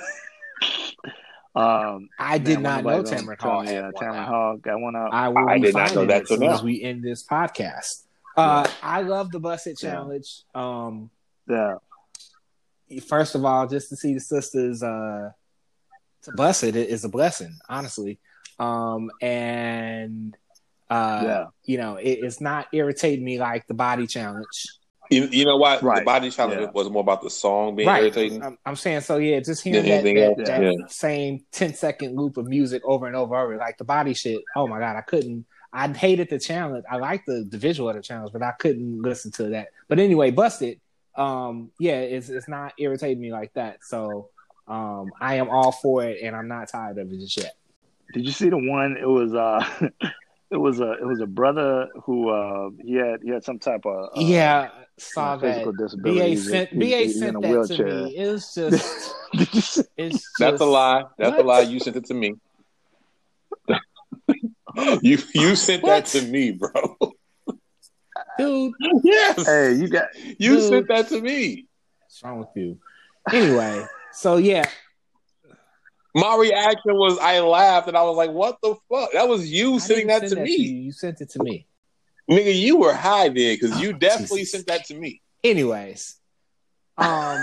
um, I did man, not when know nobody's on Tamron Hall telling me, had uh, one Tamron out. Hall got one out. I will I be did not know finding that it as till soon now. as we end this podcast. Uh, I love the Busted Yeah. Challenge. Um, Yeah, first of all, just to see the sisters uh, to bust it is a blessing, honestly. Um, and uh, yeah, you know, it, it's not irritating me like the body challenge. You, you know why Right. the body challenge Yeah. was more about the song being Right. irritating I'm, I'm saying, so yeah, just hearing than that, anything that, else. that Yeah. same ten second loop of music over and over, over, like the body shit. Oh my God, I couldn't. I hated the challenge. I liked the, the visual of the challenge, but I couldn't listen to that. But anyway, Busted, um, yeah, it's it's not irritating me like that. So um, I am all for it, and I'm not tired of it just yet. Did you see the one? It was uh, it was a it was a brother who uh he had he had some type of uh, yeah saw you know, physical that. disability. B A He's, sent he's, B A he's sent in a that wheelchair. to me. It was just it's just That's a lie. That's what? a lie. You sent it to me. you you sent What? that to me, bro. Dude. Yes. Hey, you got you Dude. sent that to me. What's wrong with you? Anyway, so yeah. My reaction was I laughed and I was like, what the fuck? That was you I sending didn't that send to that me. to you. You sent it to me. Nigga, you were high then because you Oh, definitely Jesus. sent that to me. Anyways, um,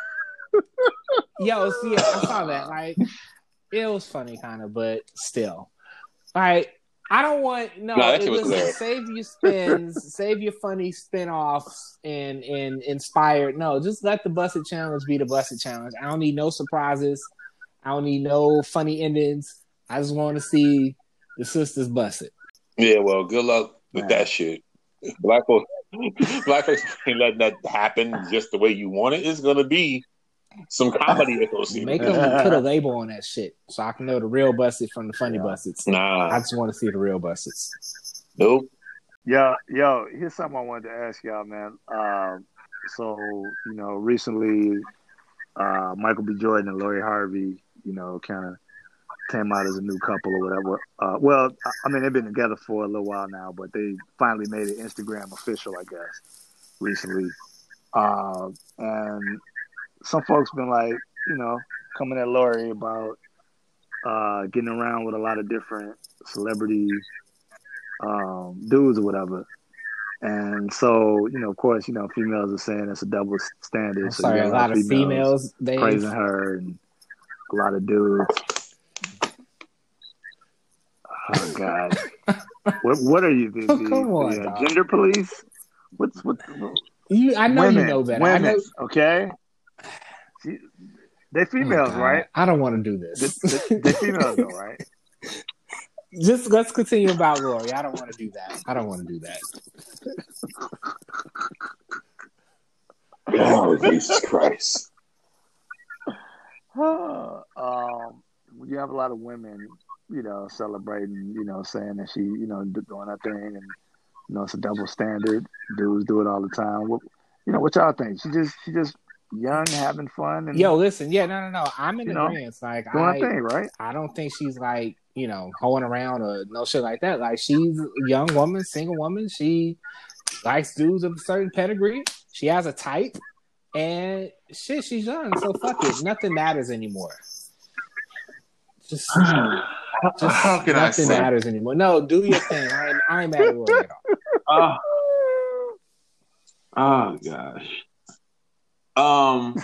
yo, so yeah, I saw that. Like, it was funny, kind of, but still, like, I don't want no. Nah, that it, shit was listen, hilarious. save your spins, save your funny spin-offs, and and inspired. No, just let the Busted Challenge be the Busted Challenge. I don't need no surprises. I don't need no funny endings. I just want to see the sisters busted. Yeah, well, good luck with Man. that shit. Black folks, black folks ain't letting that happen just the way you want it. It's gonna be some comedy associated. Make with them that. put a label on that shit so I can know the real busted from the funny Yeah. busteds. Nah, I just want to see the real busteds. nope. Yo, yo, here's something I wanted to ask y'all, man. Um, so, you know, recently, uh, Michael B. Jordan and Lori Harvey, you know, kind of came out as a new couple or whatever. Uh, well, I- I mean, they've been together for a little while now, but they finally made it Instagram official, I guess, recently. Uh, and some folks been like, you know, coming at Lori about uh, getting around with a lot of different celebrity um, dudes or whatever. And so, you know, of course, you know, females are saying it's a double standard. I'm so sorry, you got a lot of females they praising her and a lot of dudes. Oh God, what what are you? The, Oh, the, come on, the uh, dog. gender police? What's what? what You, I know women, you know better. Women, I know. okay. She, they Oh, females, God. right? I don't want to do They, this. they, they females, though, right? Just let's continue about Lori. I don't want to do that. I don't want to do that. Oh, Jesus Christ. um, you have a lot of women, you know, celebrating, you know, saying that she, you know, doing her thing, and you know, it's a double standard. Dudes do it all the time. What, you know, what y'all think? She just, she just young, having fun, and Yo, listen, yeah, no, no, no. I'm in You know, agreement. Like, doing her I, thing, right? I don't think she's like, you know, hoeing around or no shit like that. Like, she's a young woman, single woman. She likes dudes of a certain pedigree. She has a type, and shit, she's young. So fuck it, nothing matters anymore. Just, just How can I nothing say? matters anymore. No, do your thing. I ain't, I ain't mad at Lori at all. Oh, oh gosh. Um,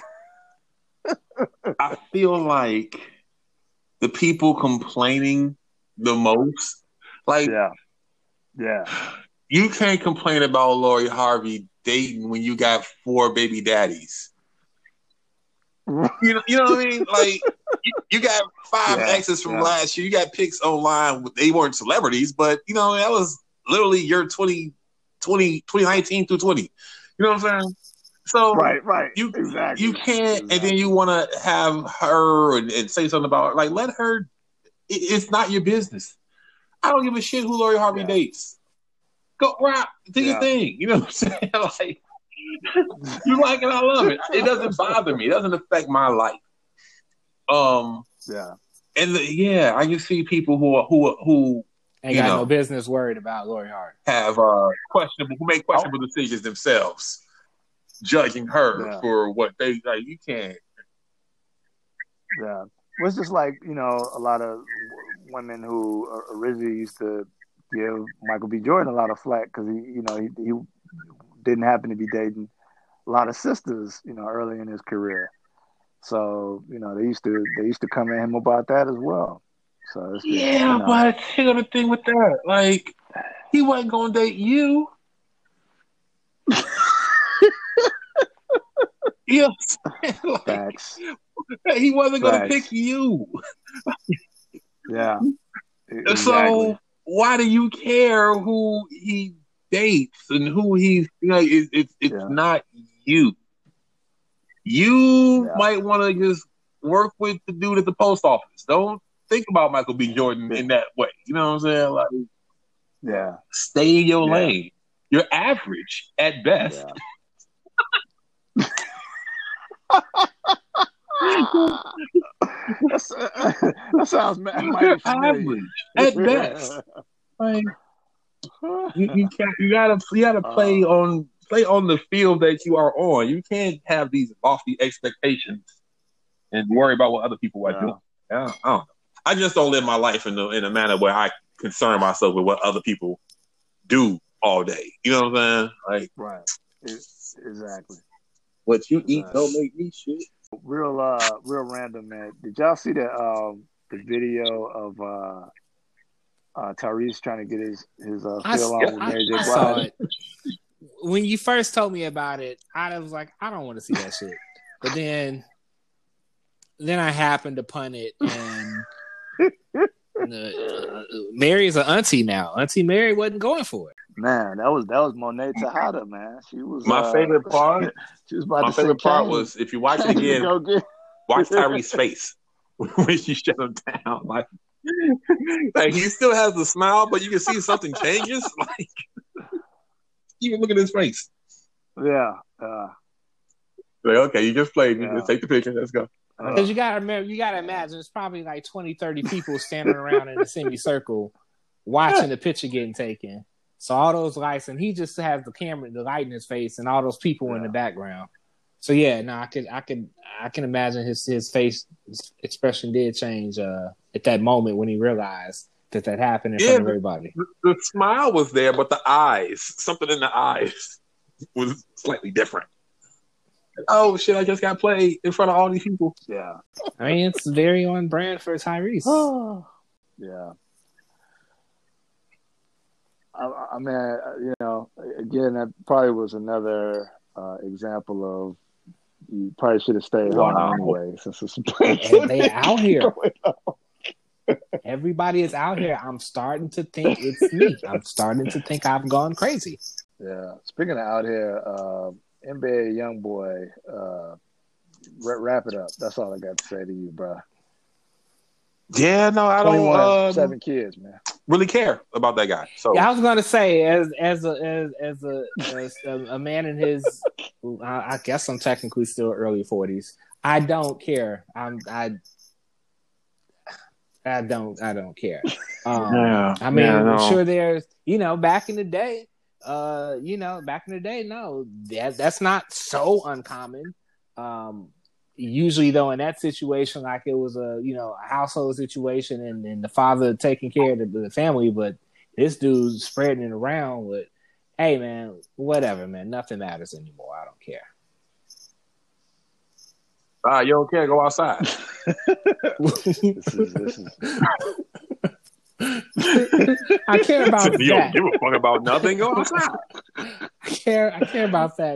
I feel like the people complaining the most, like, Yeah, yeah. you can't complain about Lori Harvey dating when you got four baby daddies. You know, you know what I mean? Like, you, you got five Yeah, exes from yeah. last year. You got pics online. They weren't celebrities, but, you know, that was literally your twenty, twenty, twenty nineteen through twenty. You know what I'm saying? So Right, right. you exactly. you can't, exactly. and then you want to have her and, and say something about her. Like, let her. It, it's not your business. I don't give a shit who Lori Harvey Yeah. dates. Go rock, do your Yeah. thing. You know what I'm saying? Like, you like it, I love it. It doesn't bother me. It doesn't affect my life. Um, Yeah. and the, yeah, I can see people who are, who are, who Ain't you got know no business worried about Lori Harvey. have uh, questionable who make questionable decisions themselves, judging her Yeah. for what they like. You can't. Yeah. Well, it's just like, you know, a lot of w- women who uh, originally used to give Michael B. Jordan a lot of flack because he, you know, he, he didn't happen to be dating a lot of sisters, you know, early in his career. So, you know, they used to they used to come at him about that as well. So it's just, Yeah, you know, but here's the thing with that. Like, he wasn't gonna date you. You know what I'm saying? Like, facts. he wasn't gonna Facts. pick you. Yeah. Exactly. So why do you care who he dates and who he's? You know, it, it, it's Yeah. not you. you Yeah. might want to just work with the dude at the post office. Don't think about Michael B. Jordan in that way. You know what I'm saying? Like, Yeah. stay in your Yeah. lane. You're average at best. Yeah. That's, uh, that sounds mighty familiar. Average at best. Like, you, you can't. You gotta. You gotta play Uh, on play on the field that you are on. You can't have these lofty expectations and worry about what other people are yeah. doing. Yeah, I don't know. I just don't live my life in the in a manner where I concern myself with what other people do all day. You know what I'm saying? Like, Right. It, exactly. what you eat Exactly. don't make me shit. Real, uh, real random, man. Did y'all see the um the video of uh, uh Tyrese trying to get his his uh, I, feel I, on with Mary J. I saw Blige? it. When you first told me about it, I was like, I don't want to see that shit. But then, then I happened upon it, and uh, Mary is an auntie now. Auntie Mary wasn't going for it. Man, that was that was Monet Tejada, man. She was My uh, favorite part. She was about My to say, favorite part Kane, was if you watch it Kane, again, go get- watch Tyrese's face when she shut him down. Like, like he still has the smile, but you can see something changes. Like, even look at his face. Yeah. Uh, Like, okay, you just played me. Yeah. Let's take the picture. Let's go. Because you gotta remember, you gotta imagine, it's probably like twenty, thirty people standing around in a semicircle watching the picture getting taken. So all those lights, and he just has the camera, the light in his face, and all those people Yeah. in the background. So yeah, no, I could, I could, I can imagine his his face his expression did change uh, at that moment when he realized that that happened in Yeah, front of everybody. The, the smile was there, but the eyes, something in the eyes, was slightly different. Oh shit! I just got played in front of all these people. yeah. I mean, it's very on brand for Tyrese. Yeah. I, I mean, you know, again, that probably was another uh, example of you probably should have stayed Wow. home anyway, since it's playing. And they out here. Everybody is out here. I'm starting to think it's me. I'm starting to think I've gone crazy. Yeah. Speaking of out here, uh, N B A YoungBoy, uh, wrap it up. That's all I got to say to you, bro. Yeah, no, I don't twenty-one, um, seven kids, man. really care about that guy. So Yeah, I was gonna say, as as a as as a as a, a man in his, I, I guess I'm technically still early forties. I don't care. I'm I. I don't. I don't care. Um, Yeah, I mean, yeah, no. I'm sure there's, you know, back in the day, uh, you know, back in the day, no, that that's not so uncommon. Um, usually, though, in that situation, like it was a, you know, a household situation, and, and the father taking care of the, the family, but this dude's spreading it around with, hey, man, whatever, man, nothing matters anymore. I don't care. Ah, you don't care? Go outside. This is, this is... I care about You don't that. give a fuck about nothing. Go outside. I care. I care about that.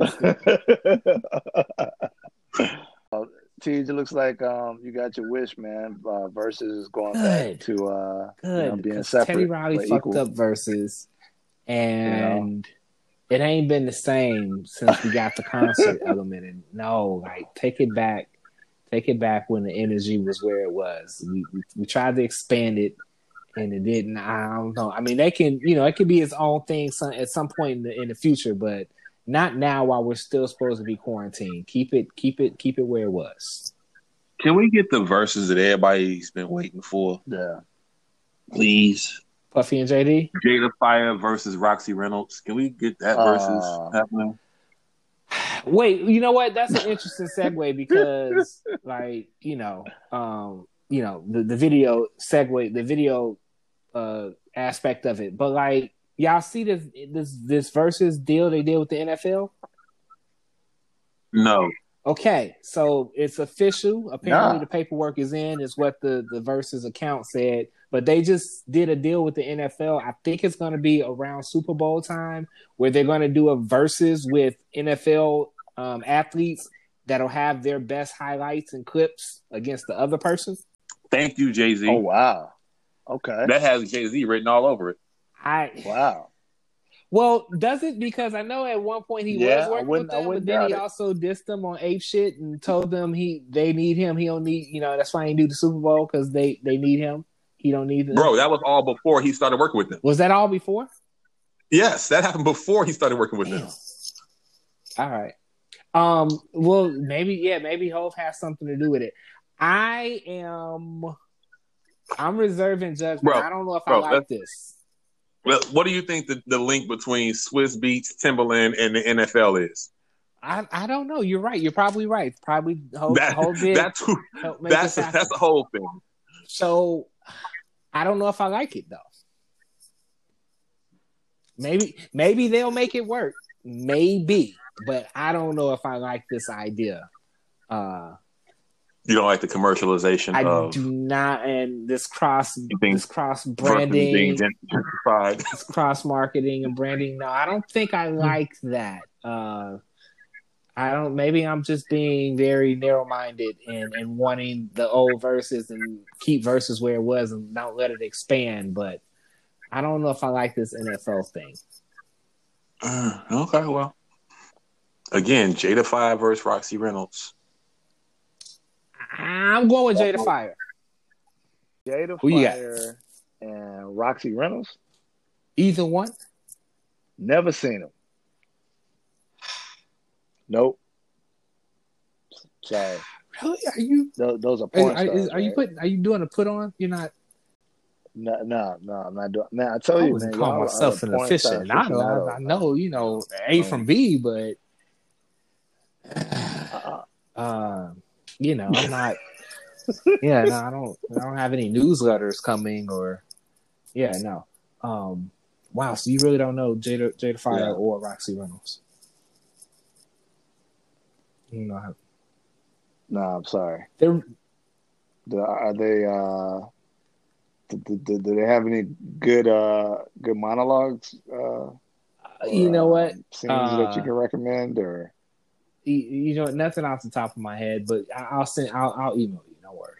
uh, T J, looks like um, you got your wish, man. Uh, versus going Good. back to uh, Good. you know, being 'Cause separate. Teddy Riley but fucked equal. up versus, and it ain't been the same since we got the concert element. And no, like take it back, take it back when the energy was where it was. We we, we tried to expand it, and it didn't. I don't know. I mean, they can, you know, it could be its own thing some, at some point in the, in the future, but not now while we're still supposed to be quarantined. Keep it, keep it, keep it where it was. Can we get the verses that everybody's been waiting for, Yeah. please? Puffy and J D. Jada Fire versus Roxy Reynolds. Can we get that versus Uh, happening? Wait, you know what? That's an interesting segue because, like, you know, um, you know, the, the video segue, the video uh, aspect of it. But like, y'all see this this this versus deal they did with the N F L? No. Okay, so it's official. Apparently, Nah. the paperwork is in. Is what the the versus account said. But they just did a deal with the N F L. I think it's going to be around Super Bowl time where they're going to do a versus with N F L um, athletes that'll have their best highlights and clips against the other person. Thank you, Jay-Z. Oh wow. Okay. That has Jay-Z written all over it. I Wow. Well, does it? Because I know at one point he Yeah, was I working with wouldn't- I them, but wouldn't then he doubt it. also dissed them on ape shit and told them he they need him. He don't need, you know, that's why he do the Super Bowl because they they need him. He don't need them. Bro, that was all before he started working with them. Was that all before? Yes, that happened before he started working with Damn. them. All right. Um. Well, maybe yeah. Maybe Hov has something to do with it. I am. I'm reserving judgment. Bro, I don't know if bro, I like this. Well, what do you think the, the link between Swiss Beats, Timberland, and the N F L is? I I don't know. You're right. You're probably right. Probably Hov, That, Hov did that's who, help make that's this happen. that's the whole thing. So I don't know if I like it though. Maybe maybe they'll make it work. Maybe, but I don't know if I like this idea. Uh, You don't like the commercialization I of do not, and this cross think this cross versus being branding, gentrified. this cross marketing and branding. No, I don't think I like that. Uh, I don't. Maybe I'm just being very narrow minded and, and wanting the old verses and keep verses where it was and not let it expand. But I don't know if I like this N F L thing. Uh, okay, well, again, Jada Fire versus Roxy Reynolds. I'm going with Jada Fire. Jada Who you Fire and Roxy Reynolds. Either one. Never seen them. Nope. Sorry. Really? Are you? Those, those are Are, porn are, stars. is- are you right? putting? Are you doing a put on? You're not. No, no, no, I'm not doing. Man, I tell I you, wasn't man, calling y'all are myself the an porn star efficient. I know. aficionados, I, I know. You know, A Um, from B, but uh, uh, you know, I'm not. Yeah, no, I don't. I don't have any newsletters coming, or yeah, no. Um, wow, so you really don't know Jada Jada Fire Yeah. or Roxy Reynolds? You know, how- no, I'm sorry. they're Do, are they? Uh, do, do, do do they have any good, uh, good monologues? Uh, you or, know what? um, scenes that you Uh, can recommend, or you, you know, nothing off the top of my head, but I, I'll send. I'll, I'll email you. Don't worry.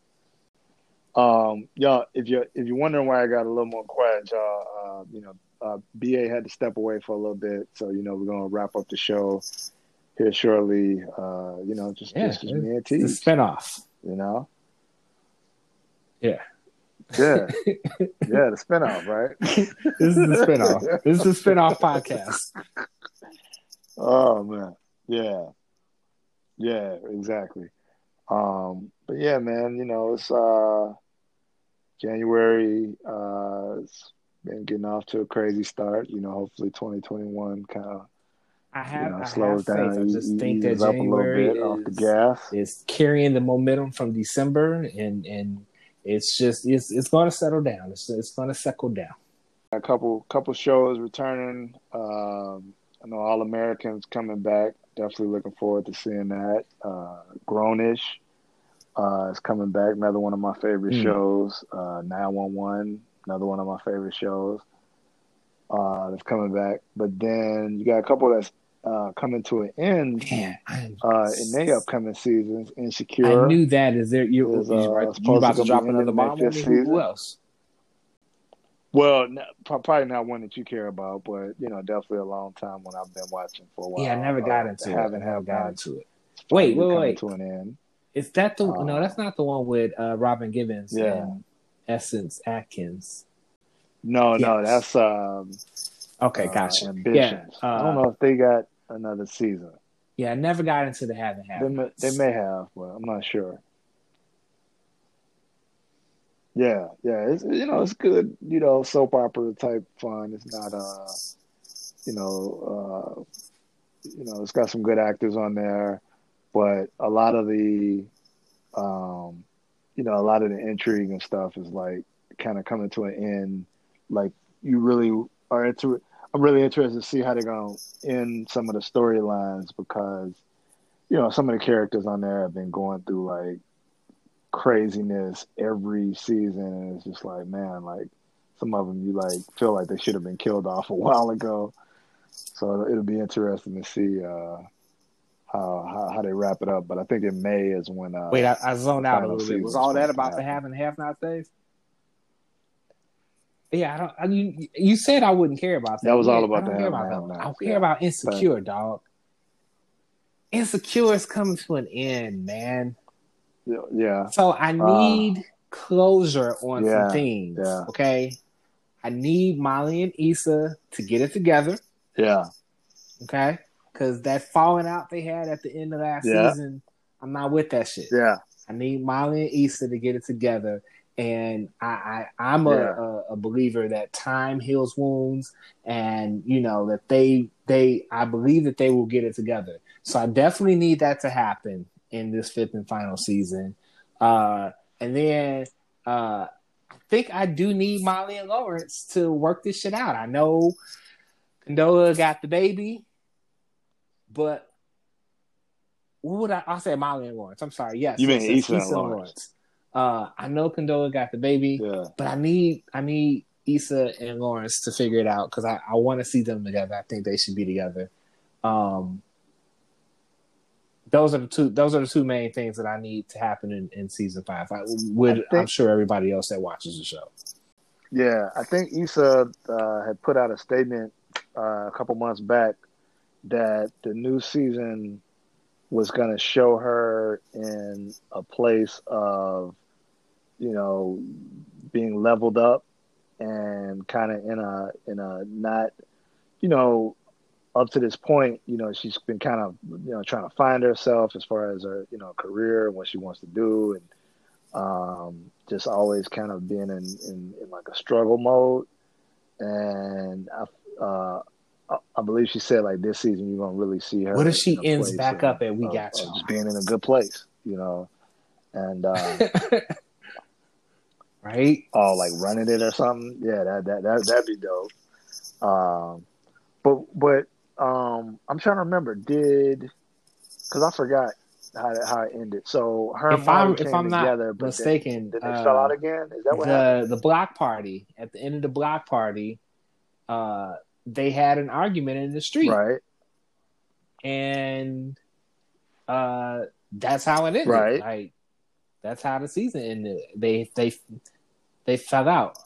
um, y'all, if you if you're wondering why I got a little more quiet, y'all, uh, you know, uh, B A had to step away for a little bit, so you know we're gonna wrap up the show here shortly. Uh, you know, just Yeah, just, just me and it's the Teach, spinoff. you know. Yeah. Yeah, yeah, the spinoff, right? This is the spinoff. This is the spinoff podcast. Oh man, yeah, yeah, exactly. Um, but yeah, man, you know, it's uh January. Uh, it's been getting off to a crazy start. You know, hopefully twenty twenty-one kind of I you have know I slows have faith. down, I e- just e- think that eases up a little January bit off the is gas. is carrying the momentum from December, and and it's just it's it's going to settle down. It's it's going to settle down. A couple couple shows returning. Um, I know All Americans coming back. Definitely looking forward to seeing that. Uh, Grownish uh, is coming back. Another one of my favorite Mm. shows. Uh, nine one one, another one of my favorite shows. Uh, that's coming back. But then you got a couple that's uh, coming to an end Man, I'm, uh, in their upcoming seasons. I Insecure knew that. Is there you is you uh, about, you supposed about to to go drop be another ending bomb their on me? fifth Who, who season. else? Well, n- pro- probably not one that you care about, but you know, definitely a long time one I've been watching for a while. Yeah, I never got Uh, into it. haven't I never have got one. into it. It's Wait, finally wait, coming wait. to an end. Is that the no? Uh, That's not the one with uh, Robin Gibbons Yeah. and Essence Atkins. No, no, Yes. that's um, Okay, uh, gotcha. Ambitions. Yeah, I don't uh, know if they got another season. Yeah, I never got into the having They having. may, they may have, but I'm not sure. Yeah, yeah, it's you know it's good, you know, soap opera type fun. It's not uh, you know, uh, you know, it's got some good actors on there, but a lot of the, um, you know, a lot of the intrigue and stuff is like kind of coming to an end. Like you really are into. I'm really interested to see how they're gonna end some of the storylines because, you know, some of the characters on there have been going through like craziness every season, and it's just like, man, like some of them you like feel like they should have been killed off a while ago. So it'll be interesting to see uh, how, how how they wrap it up. But I think in May is when. Uh, Wait, I, I zoned the out a final little bit. Was season's all that supposed to about the happen. have and have not days? Yeah, I don't. I mean, you said I wouldn't care about that. That was yeah, all about I don't the care him about and that him one. I match. don't Yeah. care about Insecure, But, dog. Insecure is coming to an end, man. Yeah. So I need uh, closure on yeah, some things. Yeah. Okay. I need Molly and Issa to get it together. Yeah. Okay. Because that falling out they had at the end of last yeah. season, I'm not with that shit. Yeah. I need Molly and Issa to get it together. And I, I, I'm a, yeah. a, a believer that time heals wounds, and you know that they, they, I believe that they will get it together. So I definitely need that to happen in this fifth and final season. Uh, and then uh, I think I do need Molly and Lawrence to work this shit out. I know Condola got the baby, but what would I? I'll say Molly and Lawrence. I'm sorry. Yes, you yes, mean yes, Issa and Issa Lawrence? Lawrence. Uh, I know Condola got the baby, yeah. but I need I need Issa and Lawrence to figure it out because I, I want to see them together. I think they should be together. Um, those are the two. Those are the two main things that I need to happen in, in season five. I would. I think, I'm sure everybody else that watches the show. Yeah, I think Issa uh, had put out a statement uh, a couple months back that the new season was going to show her in a place of, you know, being leveled up and kind of in a in a not, you know, up to this point, you know, she's been kind of, you know, trying to find herself as far as her, you know, career and what she wants to do, and um, just always kind of being in, in, in like a struggle mode. And I, uh, I believe she said like this season you're gonna really see her. What if she ends back of, up and we of, got you? Just being in a good place, you know, and uh, right? Oh, like running it or something. Yeah, that that that that'd be dope. Um, but but um, I'm trying to remember. Did because I forgot how how it ended. So her if and Molly I'm came if I'm together, not but mistaken, then, then they uh, fell out again. Is that what the happened? the block party at the end of the block party? Uh, they had an argument in the street, right? And uh, that's how it ended. Right. Like that's how the season ended. They they they fell out.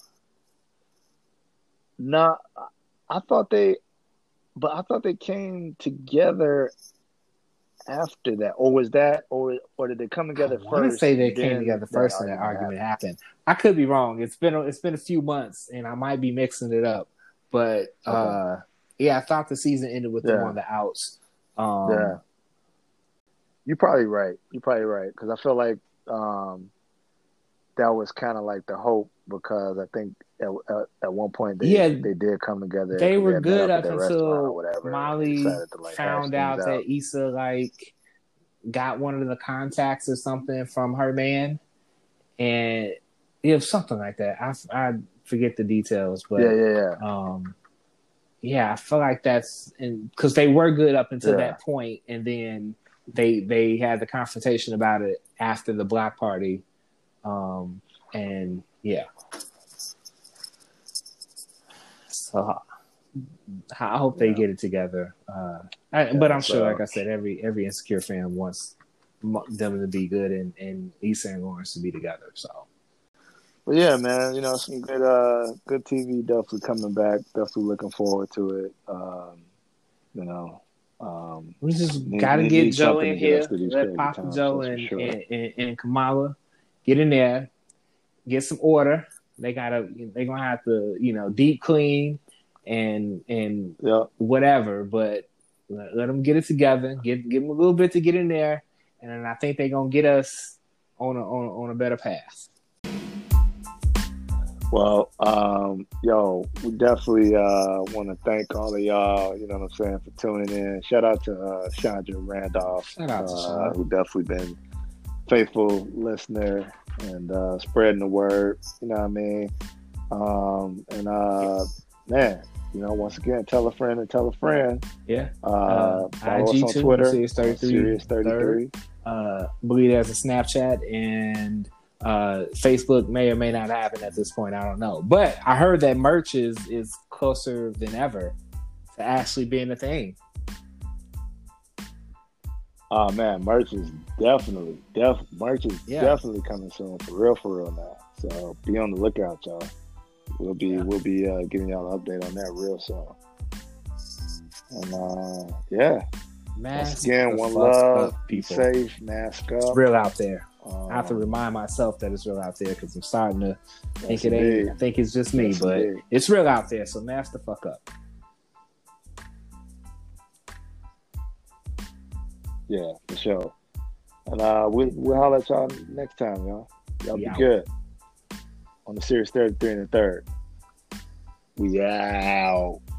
No, I thought they, but I thought they came together after that, or was that, or or did they come together I first? I want to say they came together first, and that argument happened. happened. I could be wrong. It's been it's been a few months, and I might be mixing it up. But okay. uh, yeah, I thought the season ended with yeah. them on the outs. Um, yeah, you're probably right. You're probably right because I feel like um, that was kind of like the hope because I think at, at, at one point they yeah, they did come together. They were they good up, up until whatever, Molly to, like, found out, out that Issa like got one of the contacts or something from her man, and it was something like that. I, I forget the details, but yeah, yeah, yeah. Um, yeah, I feel like that's because they were good up until yeah. that point, and then they they had the confrontation about it after the block party, um, and yeah. So I hope they yeah. get it together. Uh, I, yeah, but I'm sure, so. like I said, every every Insecure fan wants them to be good and, and Issa and Lawrence to be together. So. Well, yeah, man, you know, some good, uh, good T V definitely coming back. Definitely looking forward to it. Um, you know, um, we just need, gotta need, get need Joe in here. Let Papa Joe and, sure. and, and and Kamala get in there, get some order. They gotta, they gonna have to, you know, deep clean and and yep. whatever. But let, let them get it together. Give give them a little bit to get in there, and then I think they're gonna get us on a on a, on a better path. Well, um, yo, we definitely uh, want to thank all of y'all, you know what I'm saying, for tuning in. Shout out to uh, Chandra Randolph, Shout out to uh, who definitely been faithful listener and uh, spreading the word, you know what I mean? Um, and, uh, man, you know, once again, tell a friend and tell a friend. Yeah. Uh, uh, follow I G us on Twitter, Sirius thirty-three. Sirius thirty-three. Uh, I believe there's a Snapchat and... Uh, Facebook may or may not happen at this point. I don't know, but I heard that merch is is closer than ever to actually being a thing. Oh man, merch is definitely, def merch is yeah. definitely coming soon, for real, for real now. So be on the lookout, y'all. we'll be Yeah. we'll be uh, giving y'all an update on that real soon. And uh, yeah, Mask once again, the one fuck love, up, be people. safe, mask It's up. real out there. Um, I have to remind myself that it's real out there because I'm starting to think yes, it ain't. indeed. I think it's just me, Yes, but indeed. it's real out there. So mask the fuck up. Yeah, for sure. And uh, we'll we'll holler at y'all next time, y'all. Y'all We be out. good on the Series thirty-three and the third. We out.